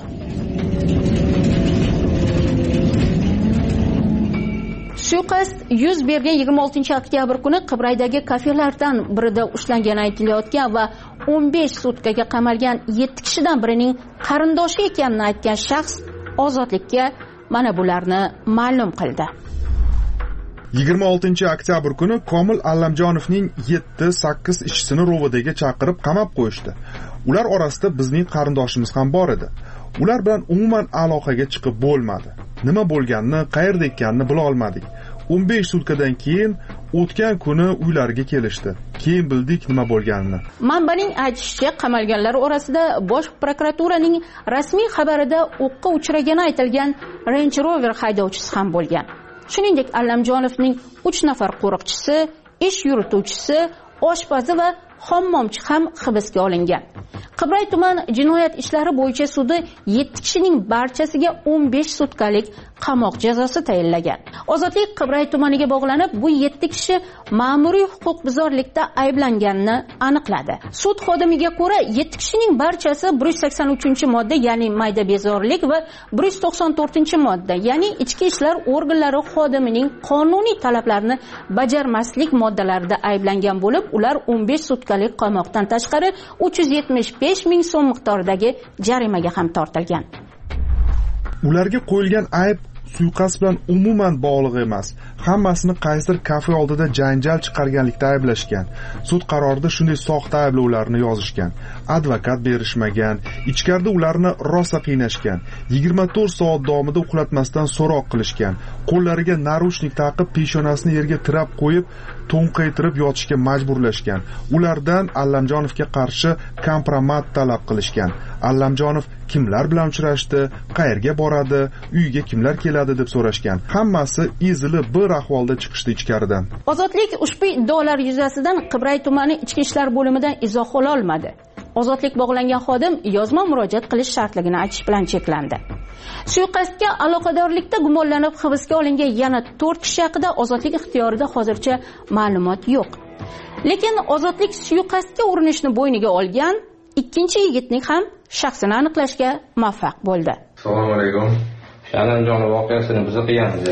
Suiqasd yuz bergan 26-oktyabr kuni Qibraydagi kafelardan birida ushlangani aytilayotgan va 15 sutkaga qamalgan 7 kishidan birining qarindoshi ekanini aytgan shaxs ozodlikka mana bularni ma'lum qildi. 26-oktyabr kuni Komil Allamjonovning 7-8 ishisini Rovodaga chaqirib qamab qo'yishdi. Ular orasida bizning qarindoshimiz ham bor edi. Ular bilan umuman aloqaga chiqib bo'lmadi. Nima bo'lganini, qayerda ekanini bila olmadik. 15 sutkadan keyin o'tgan kuni uylariga kelishdi. Keyin bildik nima bo'lganini. Manbaning aytishicha, qamalganlar orasida Bosh prokuraturaning rasmiy xabarida o'qqa uchragani aytilgan Range Rover haydovchisi ham bo'lgan. Shuningdek, Allamjonovning 3 nafar qo'riqchisi, ish yurituvchisi, oshpazi va hammomchi ham hibsga olingan. Qibray tuman jinoyat ishlari bo'yicha sudi 7 kishining barchasiga 15 sutkalik qamoq jazosi tayinlagan. Ozodlik Qibray tumaniga bog'lanib, bu 7 kishi ma'muriy huquqbuzarlikda ayblanganini aniqladi. Sud xodimiga ko'ra, 7 kishining barchasi 183-modda, ya'ni mayda bezorilik va 194-modda, ya'ni ichki ishlar organlari xodimining qonuniy talablarini bajarmaslik moddalarida ayblangan bo'lib, ular 15 sutkalik qamoqdan tashqari 375 ming so'm miqdoridagi jarimaga ham tortilgan. Ularga qo'yilgan ayb suiqasd bilan umuman bog'liq emas. Hammasini qaysidir kafe oldida janjal chiqarganlikda ayblashgan. Sud qarorida shunday soxta ayblovlarni yozishgan. Advokat berishmagan, ichkarida ularni rosa qiynashgan. 24 soat davomida uxlatmasdan so'roq qilishgan. Qo'llariga narushnik taqib, peshonasini yerga tirab qo'yib, to'nqaytirib yotishga majburlashgan. Ulardan Allamjonovga qarshi kompromat talab qilishgan. Allamjonov kimlar bilan uchrashdi, qayerga boradi, uyiga kimlar keladi deb so'rashgan. Hammasi izili bir ahvolda chiqishdi ichkaridan. Ozodlik ushbu iddaolar yuzasidan Qibray tumani ichki ishlar bo'limidan izoh ola olmadi. ozodlik bog'langan xodim yozma murojaat qilish shartligini aytish bilan cheklandi. Suiqasdga aloqadorlikda gumonlanib hibsga olingan yana 4 kishi haqida ozodlik ixtiyorida hozircha ma'lumot yo'q. Lekin ozodlik suiqasdga urinishni bo'yniga olgan ikkinchi yigitning ham shaxsini aniqlashga muvaffaq bo'ldi. Assalomu alaykum. Shananjon voqeasini biz qilganmiz.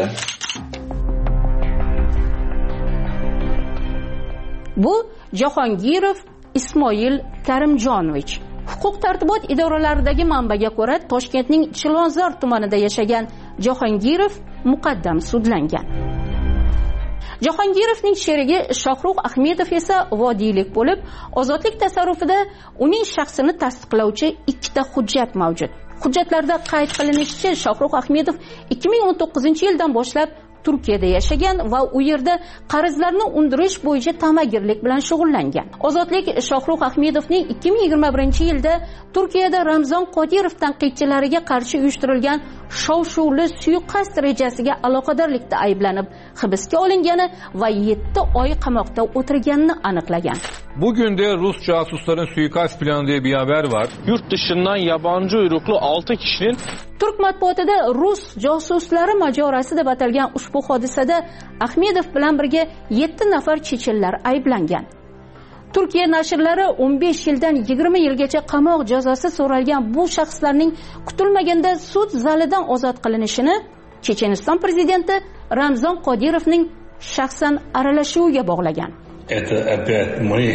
Bu Jahongirov Ismoil Karimjonovich. Huquq tartibot idoralaridagi manbaga ko'ra, Toshkentning Chilonzor tumanida yashagan Jahongirov muqaddam sudlangan. Jahongirovning sherigi Shohruh Ahmedov esa vodiylik bo'lib, ozodlik tasarrufida uning shaxsini tasdiqlovchi ikkita hujjat mavjud. Hujjatlarda qayd qilinishicha, Shohruh Ahmedov 2019-yildan boshlab Turkiyada yashagan va u yerda qarzlarni undirish bo'yicha ta'magirlik bilan shug'ullangan. Ozodlik Shohruh Ahmedovning 2021-yilda Turkiyada Ramzon Qodirov tanqidchilariga qarshi uyushtirilgan shov-shuvli suiqasd rejasiga aloqadorlikda ayblanib hibsga olingani va 7 oy qamoqda o'tirganini aniqlagan. Bugün de Rus casusların suikast planı diye bir haber var. Yurt dışından yabancı uyruklu 6 kişinin Turk matbuotida Rus josuslari majorasi deb atalgan ushbu hodisada Ahmedov bilan birga 7 nafar chechenlar ayblangan. Turkiya nashrlari 15 yildan 20 yilgacha qamoq jazosi so'ralgan bu shaxslarning kutilmaganda sud zalidan ozod qilinishini Checheniston prezidenti Ramzon Qodirovning shaxsan aralashuviga bog'lagan. Это опять мы.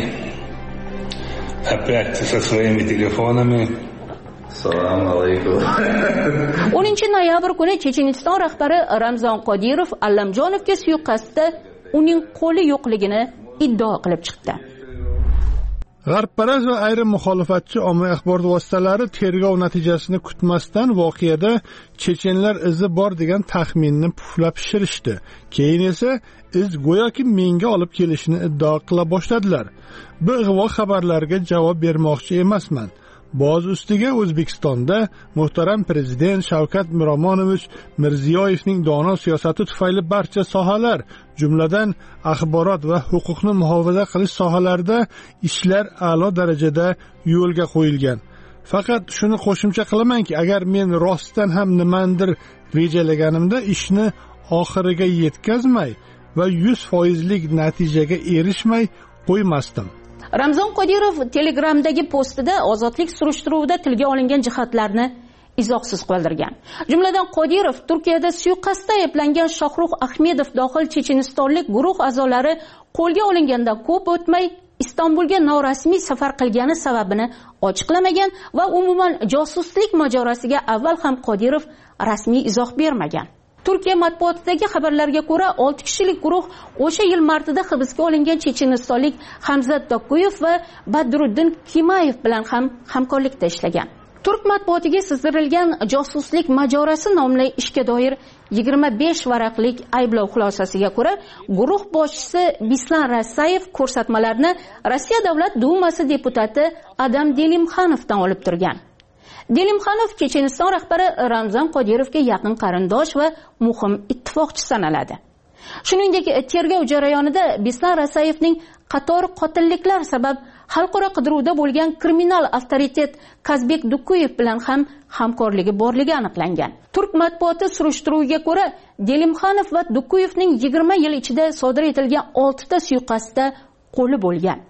Опять со своими телефонами. Assalomu alaykum. 10-noyabr kuni Checheniston rahbari Ramzon Qodirov Allamjonovga suiqasdda uning qo'li yo'qligini iddao qilib chiqdi. G'arbparast va ayrim muxolifatchi ommaviy axborot vositalari tergov natijasini kutmasdan voqeada chechenlar izi bor degan taxminni puflab shirishdi. Keyin esa iz go'yoki menga olib kelishini iddao qila boshladilar. Bu ig'vo xabarlarga javob bermoqchi emasman. Boz ustiga O'zbekistonda muhtaram prezident Shavkat Miromonovich Mirziyoyevning dono siyosati tufayli barcha sohalar, jumladan axborot va huquqni muhofaza qilish sohalarida ishlar a'lo darajada yo'lga qo'yilgan. Faqat shuni qo'shimcha qilamanki, agar men rostdan ham nimandir rejalaganimda ishni oxiriga yetkazmay va 100%lik natijaga erishmay qo'ymasdim. Ramzon Qodirov Telegramdagi postida ozodlik surishtiruvida tilga olingan jihatlarni izohsiz qoldirgan. Jumladan Qodirov Turkiyada suiqasdda ayblangan Shohruh Ahmedov dohil chechenistonlik guruh a'zolari qo'lga olingandan ko'p o'tmay Istanbulga norasmiy safar qilgani sababini ochiqlamagan va umuman josuslik majorasiga avval ham Qodirov rasmiy izoh bermagan. Turkiya matbuotidagi xabarlarga ko'ra 6 kishilik guruh o'sha yil martida hibsga olingan chechenistonlik Hamzat Dokuyev va Badruddin Kimayev bilan ham hamkorlikda ishlagan. Turk matbuotiga sizdirilgan josuslik majorasi nomli ishga doir 25 varaqlik ayblov xulosasiga ko'ra, guruh boshchisi Bislan Rasayev ko'rsatmalarni Rossiya Davlat Dumasi deputati Adam Delimxanovdan olib turgan. Delimxanov Checheniston rahbari Ramzon Qodirovga yaqin qarindosh va muhim ittifoqchi sanaladi. Shuningdek, tergov jarayonida Bislan Rasayevning qator qotilliklar sabab xalqaro qidiruvda bo'lgan kriminal avtoritet Kazbek Dukuyev bilan ham hamkorligi borligi aniqlangan. Turk matbuoti surishtiruviga ko'ra, Delimxanov va Dukuyevning 20 yil ichida sodir etilgan 6 ta suiqasdda qo'li bo'lgan.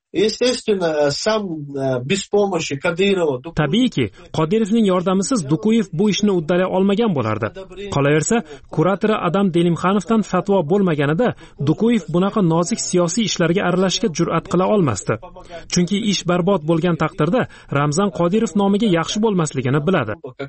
Tabiiyki, Qodirovning yordamisiz Dukuyev bu ishni uddalay olmagan bo'lardi. Qolaversa, kuratori Adam Delimxanovdan fatvo bo'lmaganida Dukuyev bunaqa nozik siyosiy ishlarga aralashishga jur'at qila olmasdi. Chunki ish barbod bo'lgan taqdirda Ramzon Qodirov nomiga yaxshi bo'lmasligini biladi.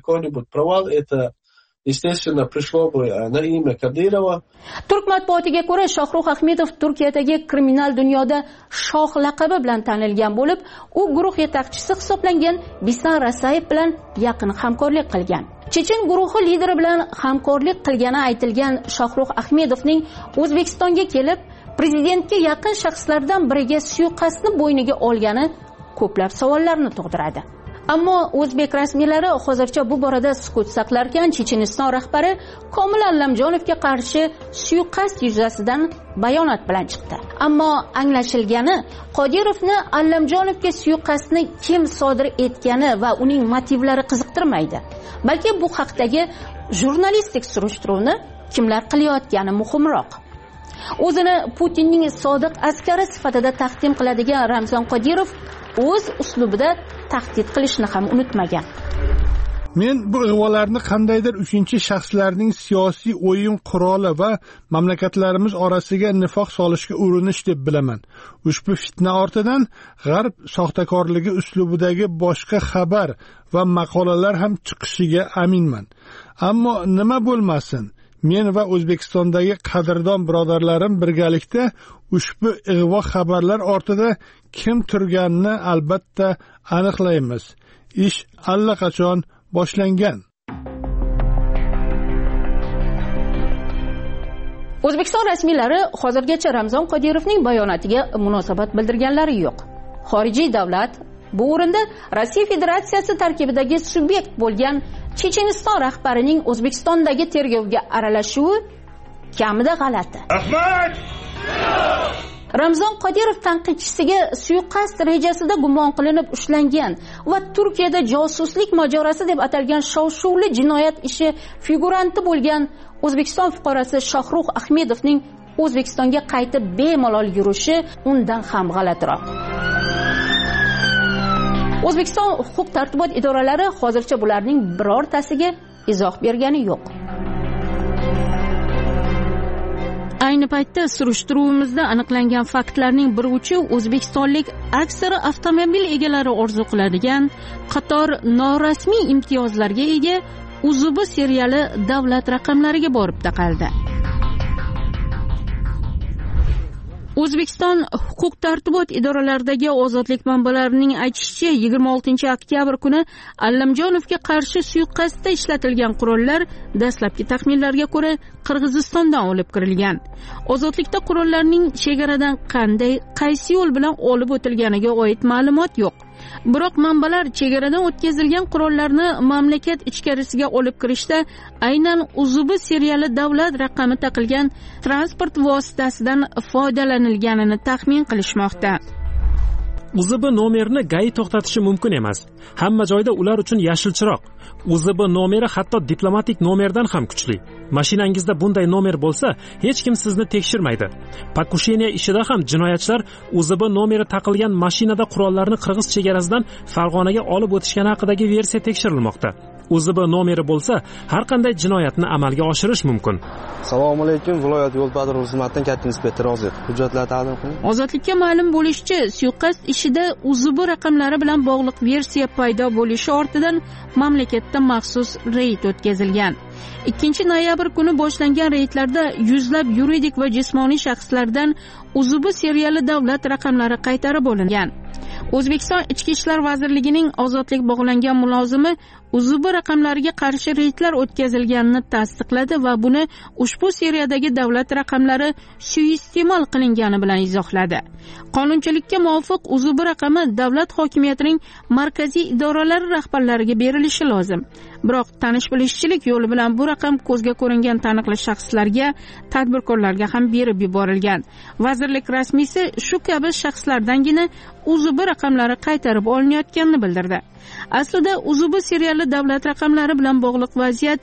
Естественно, пришло бы на имя Кадырова. Turk matbuotiga ko'ra, Shohruh Ahmedov Turkiyadagi kriminal dunyoda shoh laqabi bilan tanilgan bo'lib, u guruh yetakchisi hisoblangan Bislan Rasayev bilan yaqin hamkorlik qilgan. Chechen guruhi lideri bilan hamkorlik qilgani aytilgan Shohruh Ahmedovning O'zbekistonga kelib, prezidentga yaqin shaxslardan biriga suiqasdni bo'yniga olgani ko'plab savollarni tug'diradi. ammo o'zbek rasmiylari hozircha bu borada sukut saqlarkan. Checheniston rahbari Komil Allamjonovga qarshi suiqasd yuzasidan bayonot bilan chiqdi. Ammo anglashilgani, Qodirovni Allamjonovga suiqasdni kim sodir etgani va uning motivlari qiziqtirmaydi. Balki bu haqdagi jurnalistik surishtiruvni kimlar qilayotgani muhimroq. O'zini Putinning sodiq askari sifatida taqdim qiladigan Ramzon Qodirov o'z uslubida tahdid qilishni ham unutmagan. Men bu ig'volarni qandaydir uchinchi shaxslarning siyosiy o'yin quroli va mamlakatlarimiz orasiga nifoq solishga urinish deb bilaman. Ushbu fitna ortidan G'arb soxtakorligi uslubidagi boshqa xabar va maqolalar ham chiqishiga aminman. Ammo nima bo'lmasin, men va O'zbekistondagi qadrdon birodarlarim birgalikda ushbu ig'vo xabarlar ortida kim turganini albatta aniqlaymiz. Ish allaqachon boshlangan. O'zbekiston rasmiylari hozirgacha Ramzon Qodirovning bayonotiga munosabat bildirganlari yo'q. Xorijiy davlat bu o'rinda Rossiya Federatsiyasi tarkibidagi subyekt bo'lgan Checheniston rahbarining O'zbekistondagi tergovga aralashuvi kamida g'alati. Rahmat! Ramzon Qodirov tanqidchisiga suiqasd rejasida gumon qilinib ushlangan va Turkiyada josuslik mojarosi deb atalgan shov-shuvli jinoyat ishi figuranti bo'lgan O'zbekiston fuqarosi Shohrux Ahmedovning O'zbekistonga qaytib bemalol yurishi undan ham g'alatiroq. O'zbekiston huquq-tartibot idoralari hozircha bularning birortasiga izoh bergani yo'q. Ayni paytda surishtiruvimizda aniqlangan faktlarning bir uchi o'zbekistonlik aksari avtomobil egalari orzu qiladigan qator norasmiy imtiyozlarga ega UZUB seriyali davlat raqamlariga borib taqaldi. O'zbekiston huquq-tartibot idoralaridagi ozodlik manbalarining aytishicha, 26 oktyabr kuni Allamjonovga qarshi suiqasdda ishlatilgan qurollar dastlabki taxminlarga ko'ra Qirg'izistondan olib kirilgan. Ozodlikda qurollarning chegaradan qanday, qaysi yo'l bilan olib o'tilganiga oid ma'lumot yo'q. Biroq manbalar chegaradan o'tkazilgan qurollarni mamlakat ichkarisiga olib kirishda aynan UZUB seriyali davlat raqami taqilgan transport vositasidan foydalanilganini taxmin qilishmoqda. UZUB nomerini GAI to'xtatishi mumkin emas. Hamma joyda ular uchun yashil chiroq. UZUB nomeri hatto diplomatik nomerdan ham kuchli. Mashinangizda bunday nomer bo'lsa, hech kim sizni tekshirmaydi. Pakusheniya ishida ham jinoyatchilar UZUB nomeri taqilgan mashinada qurollarni Qirg'iz chegarasidan Farg'onaga olib o'tishgani haqidagi versiya tekshirilmoqda. UZUB nomeri bo'lsa, har qanday jinoyatni amalga oshirish mumkin. Assalomu alaykum, viloyat yo'l patrul xizmatidan katta inspektor Ozod. Hujjatlar taqdim qiling. Ozodlikka ma'lum bo'lishicha, suiqasd ishida UZUB raqamlari bilan bog'liq versiya paydo bo'lishi ortidan mamlakatda maxsus reyd o'tkazilgan. 2 noyabr kuni boshlangan reydlarda yuzlab yuridik va jismoniy shaxslardan UZUB seriyali davlat raqamlari qaytarib olingan. O'zbekiston Ichki ishlar vazirligining ozodlik bog'langan mulozimi UZUB raqamlariga qarshi reydlar o'tkazilganini tasdiqladi va buni ushbu seriyadagi davlat raqamlari suiiste'mol qilingani bilan izohladi. Qonunchilikka muvofiq UZUB raqami davlat hokimiyatining markaziy idoralari rahbarlariga berilishi lozim. Biroq tanish-bilishchilik yo'li bilan bu raqam ko'zga ko'ringan taniqli shaxslarga, tadbirkorlarga ham berib yuborilgan. Vazirlik rasmiysi shu kabi shaxslardangina UZUB raqamlari qaytarib olinayotganini bildirdi. Aslida UZUB seriyali davlat raqamlari bilan bog'liq vaziyat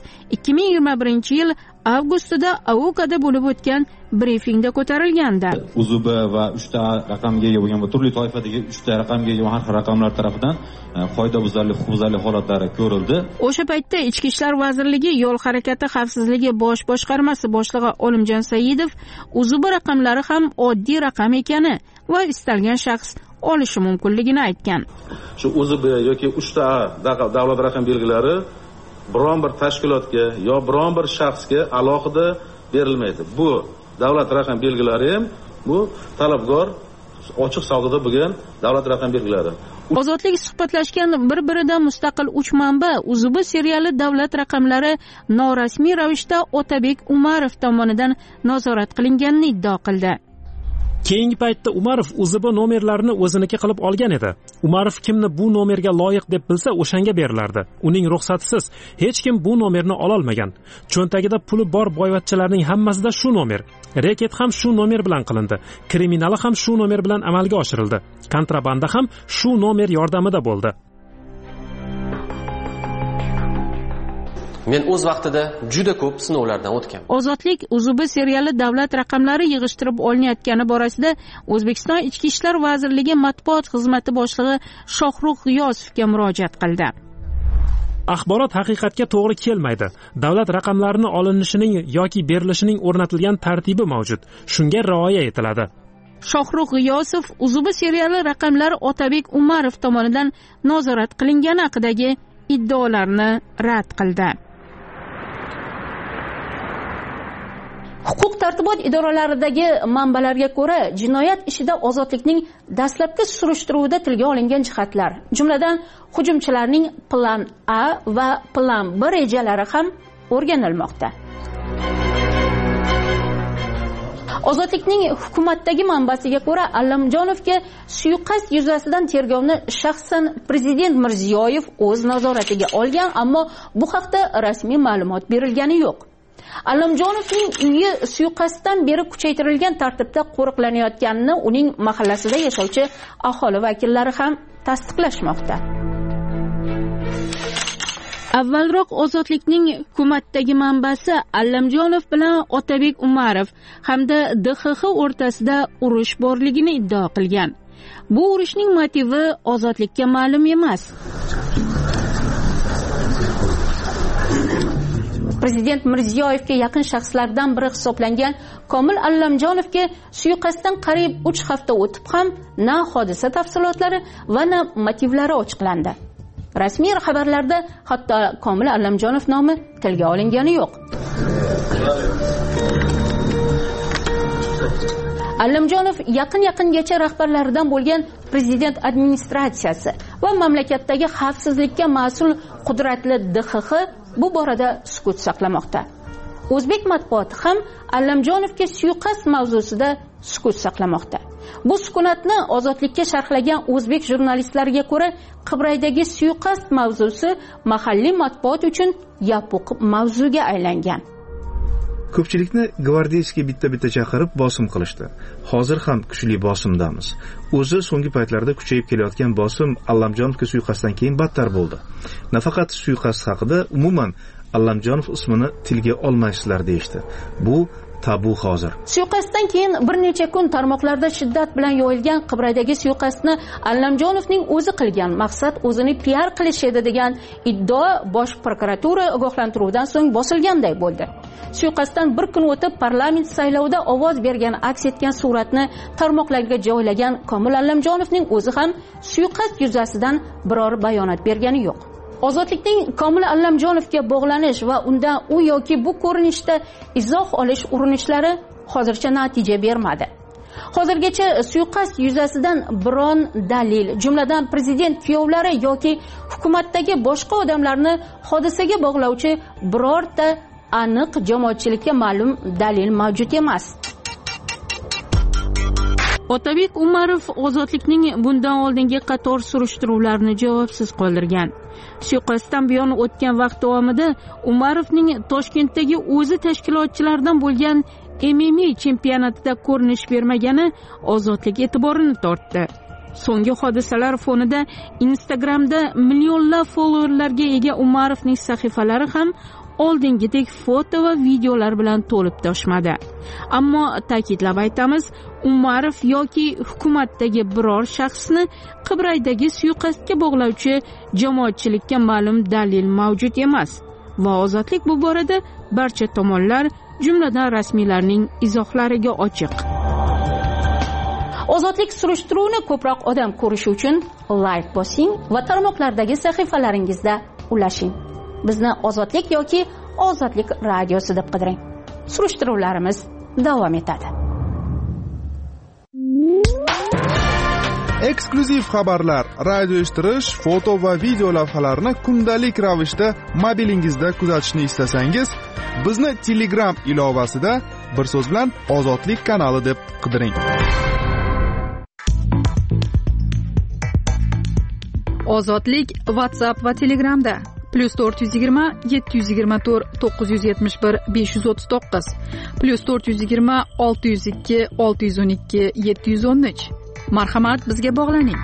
2021-yil avgustida AOKada bo'lib o'tgan brifingda ko'tarilgandi. UZUB va 3 ta raqamga ega bo'lgan va turli toifadagi 3 ta raqamga ega har xil raqamlar tarafidan qoidabuzarlik, huquqbuzarlik holatlari ko'rildi. O'sha paytda Ichki ishlar vazirligi yo'l harakati xavfsizligi bosh boshqarmasi boshlig'i Olimjon Saidov UZUB raqamlari ham oddiy raqam ekani va istalgan shaxs olishi mumkinligini aytgan. Shu UZUB yoki 3 ta davlat raqam belgilari biron bir tashkilotga yo biron bir shaxsga alohida berilmaydi. Bu davlat raqam belgilari ham bu talabgor ochiq savdoda bo'lgan davlat raqam belgilari. Ozodlik suhbatlashgan bir-biridan mustaqil 3 manba UZUB seriyali davlat raqamlari norasmiy ravishda Otabek Umarov tomonidan nazorat qilinganini iddao qildi. Keyingi paytda Umarov UZB nomerlarini o'ziniki qilib olgan edi. Umarov kimni bu nomerga loyiq deb bilsa, o'shanga berilardi. Uning ruxsatisiz hech kim bu nomerni ola olmagan. Cho'ntagida puli bor boyvachchalarning hammasida shu nomer. Reket ham shu nomer bilan qilindi. Kriminali ham shu nomer bilan amalga oshirildi. Kontrabanda ham shu nomer yordamida bo'ldi. Men o'z vaqtida juda ko'p sinovlardan o'tgan. Ozodlik UZB seriali davlat raqamlari yig'ishtirib olinayotgani borasida O'zbekiston Ichki ishlar vazirligi matbuot xizmati boshlig'i Shohruh G'iyosovga murojaat qildi. Axborot haqiqatga to'g'ri kelmaydi. Davlat raqamlarini olinishining yoki berilishining o'rnatilgan tartibi mavjud. Shunga rioya etiladi. Shohruh G'iyosov UZB seriali raqamlari Otabek Umarov tomonidan nazorat qilingani haqidagi iddaolarni rad qildi. Huquq tartibot idoralaridagi manbalarga ko'ra, jinoyat ishida ozodlikning dastlabki surishtiruvida tilga olingan jihatlar, jumladan hujumchilarning plan A va plan B rejalari ham o'rganilmoqda. Ozodlikning hukumatdagi manbasiga ko'ra, Allamjonovga suiqasd yuzasidan tergovni shaxsan prezident Mirziyoyev o'z nazoratiga olgan, ammo bu haqda rasmiy ma'lumot berilgani yo'q. Allamjonovning uyi suiqasddan beri kuchaytirilgan tartibda qo'riqlanayotganini uning mahallasida yashovchi aholi vakillari ham tasdiqlashmoqda. Avvalroq Ozodlikning hukumatdagi manbasi Allamjonov bilan Otabek Umarov hamda DXX o'rtasida urush borligini iddao qilgan. Bu urushning motivi Ozodlikka ma'lum emas. Prezident Mirziyoyevga yaqin shaxslardan biri hisoblangan Komil Allamjonovga suiqasddan qariyb 3 hafta o'tib ham na hodisa tafsilotlari va na motivlari ochiqlandi. Rasmiy xabarlarda hatto Komil Allamjonov nomi tilga olingani yo'q. Allamjonov yaqin-yaqingacha rahbarlaridan bo'lgan prezident administratsiyasi va mamlakatdagi xavfsizlikka mas'ul qudratli DXX bu borada sukut saqlamoqda. O'zbek matbuoti ham Allamjonovga suiqasd mavzusida sukut saqlamoqda. Bu sukunatni Ozodlikka sharhlagan o'zbek jurnalistlariga ko'ra, Qibraydagi suiqasd mavzusi mahalliy matbuot uchun yopiq mavzuga aylangan. Ko'pchilikni gvardeyskiy bitta-bitta chaqirib bosim qilishdi. Hozir ham kuchli bosimdamiz. O'zi so'nggi paytlarda kuchayib kelayotgan bosim Allamjonovga suiqasddan keyin battar bo'ldi. Nafaqat suiqasd haqida, umuman Allamjonov ismini tilga olmaysizlar deyishdi. Bu tabu hozir. Suiqasddan keyin bir necha kun tarmoqlarda shiddat bilan yoyilgan Qibraydagi suiqasdni Allamjonovning o'zi qilgan, maqsad o'zini PR qilish edi degan iddao bosh prokuratura ogohlantiruvdan so'ng bosilganday bo'ldi. Suiqasddan bir kun o'tib parlament saylovida ovoz bergan aks etgan suratni tarmoqlarga joylagan Komil Allamjonovning o'zi ham suiqasd yuzasidan biror bayonot bergani yo'q. Ozodlikning Komil Allamjonovga bog'lanish va undan u yoki bu ko'rinishda izoh olish urinishlari hozircha natija bermadi. Hozirgacha suiqasd yuzasidan biron dalil, jumladan prezident kuyovlari yoki hukumatdagi boshqa odamlarni hodisaga bog'lovchi birorta aniq jamoatchilikka ma'lum dalil mavjud emas. Otabek Umarov Ozodlikning bundan oldingi qator surishtiruvlarni javobsiz qoldirgan. Suiqasddan buyon o'tgan vaqt davomida Umarovning Toshkentdagi o'zi tashkilotchilardan bo'lgan MMA chempionatida ko'rinish bermagani Ozodlik e'tiborini tortdi. So'nggi hodisalar fonida Instagramda millionlab followerlarga ega Umarovning sahifalari ham oldingidek foto va videolar bilan to'lib toshmadi. Ammo ta'kidlab aytamiz, Umarov yoki hukumatdagi biror shaxsni Qibraydagi suiqasdga bog'lovchi jamoatchilikka ma'lum dalil mavjud emas va Ozodlik bu borada barcha tomonlar, jumladan rasmiylarning izohlariga ochiq. Ozodlik surishtiruvini ko'proq odam ko'rishi uchun like bosing va tarmoqlardagi sahifalaringizda ulashing. Bizni Ozodlik yoki Ozodlik radiosi deb qidiring. Surishtiruvlarimiz davom etadi. Eksklyuziv xabarlar, radio eshittirish, foto va video lavhalarni kundalik ravishda mobilingizda kuzatishni istasangiz, bizni Telegram ilovasida bir so'z bilan Ozodlik kanali deb qidiring. Ozodlik WhatsApp va Telegramda +420 724 971 539 +420 602 612 713. Marhamat, bizga bog'laning.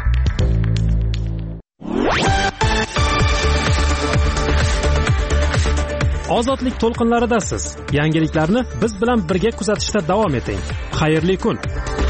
Ozodlik to'lqinlaridasiz. Yangiliklarni biz bilan birga kuzatishda davom eting. Xayrli kun.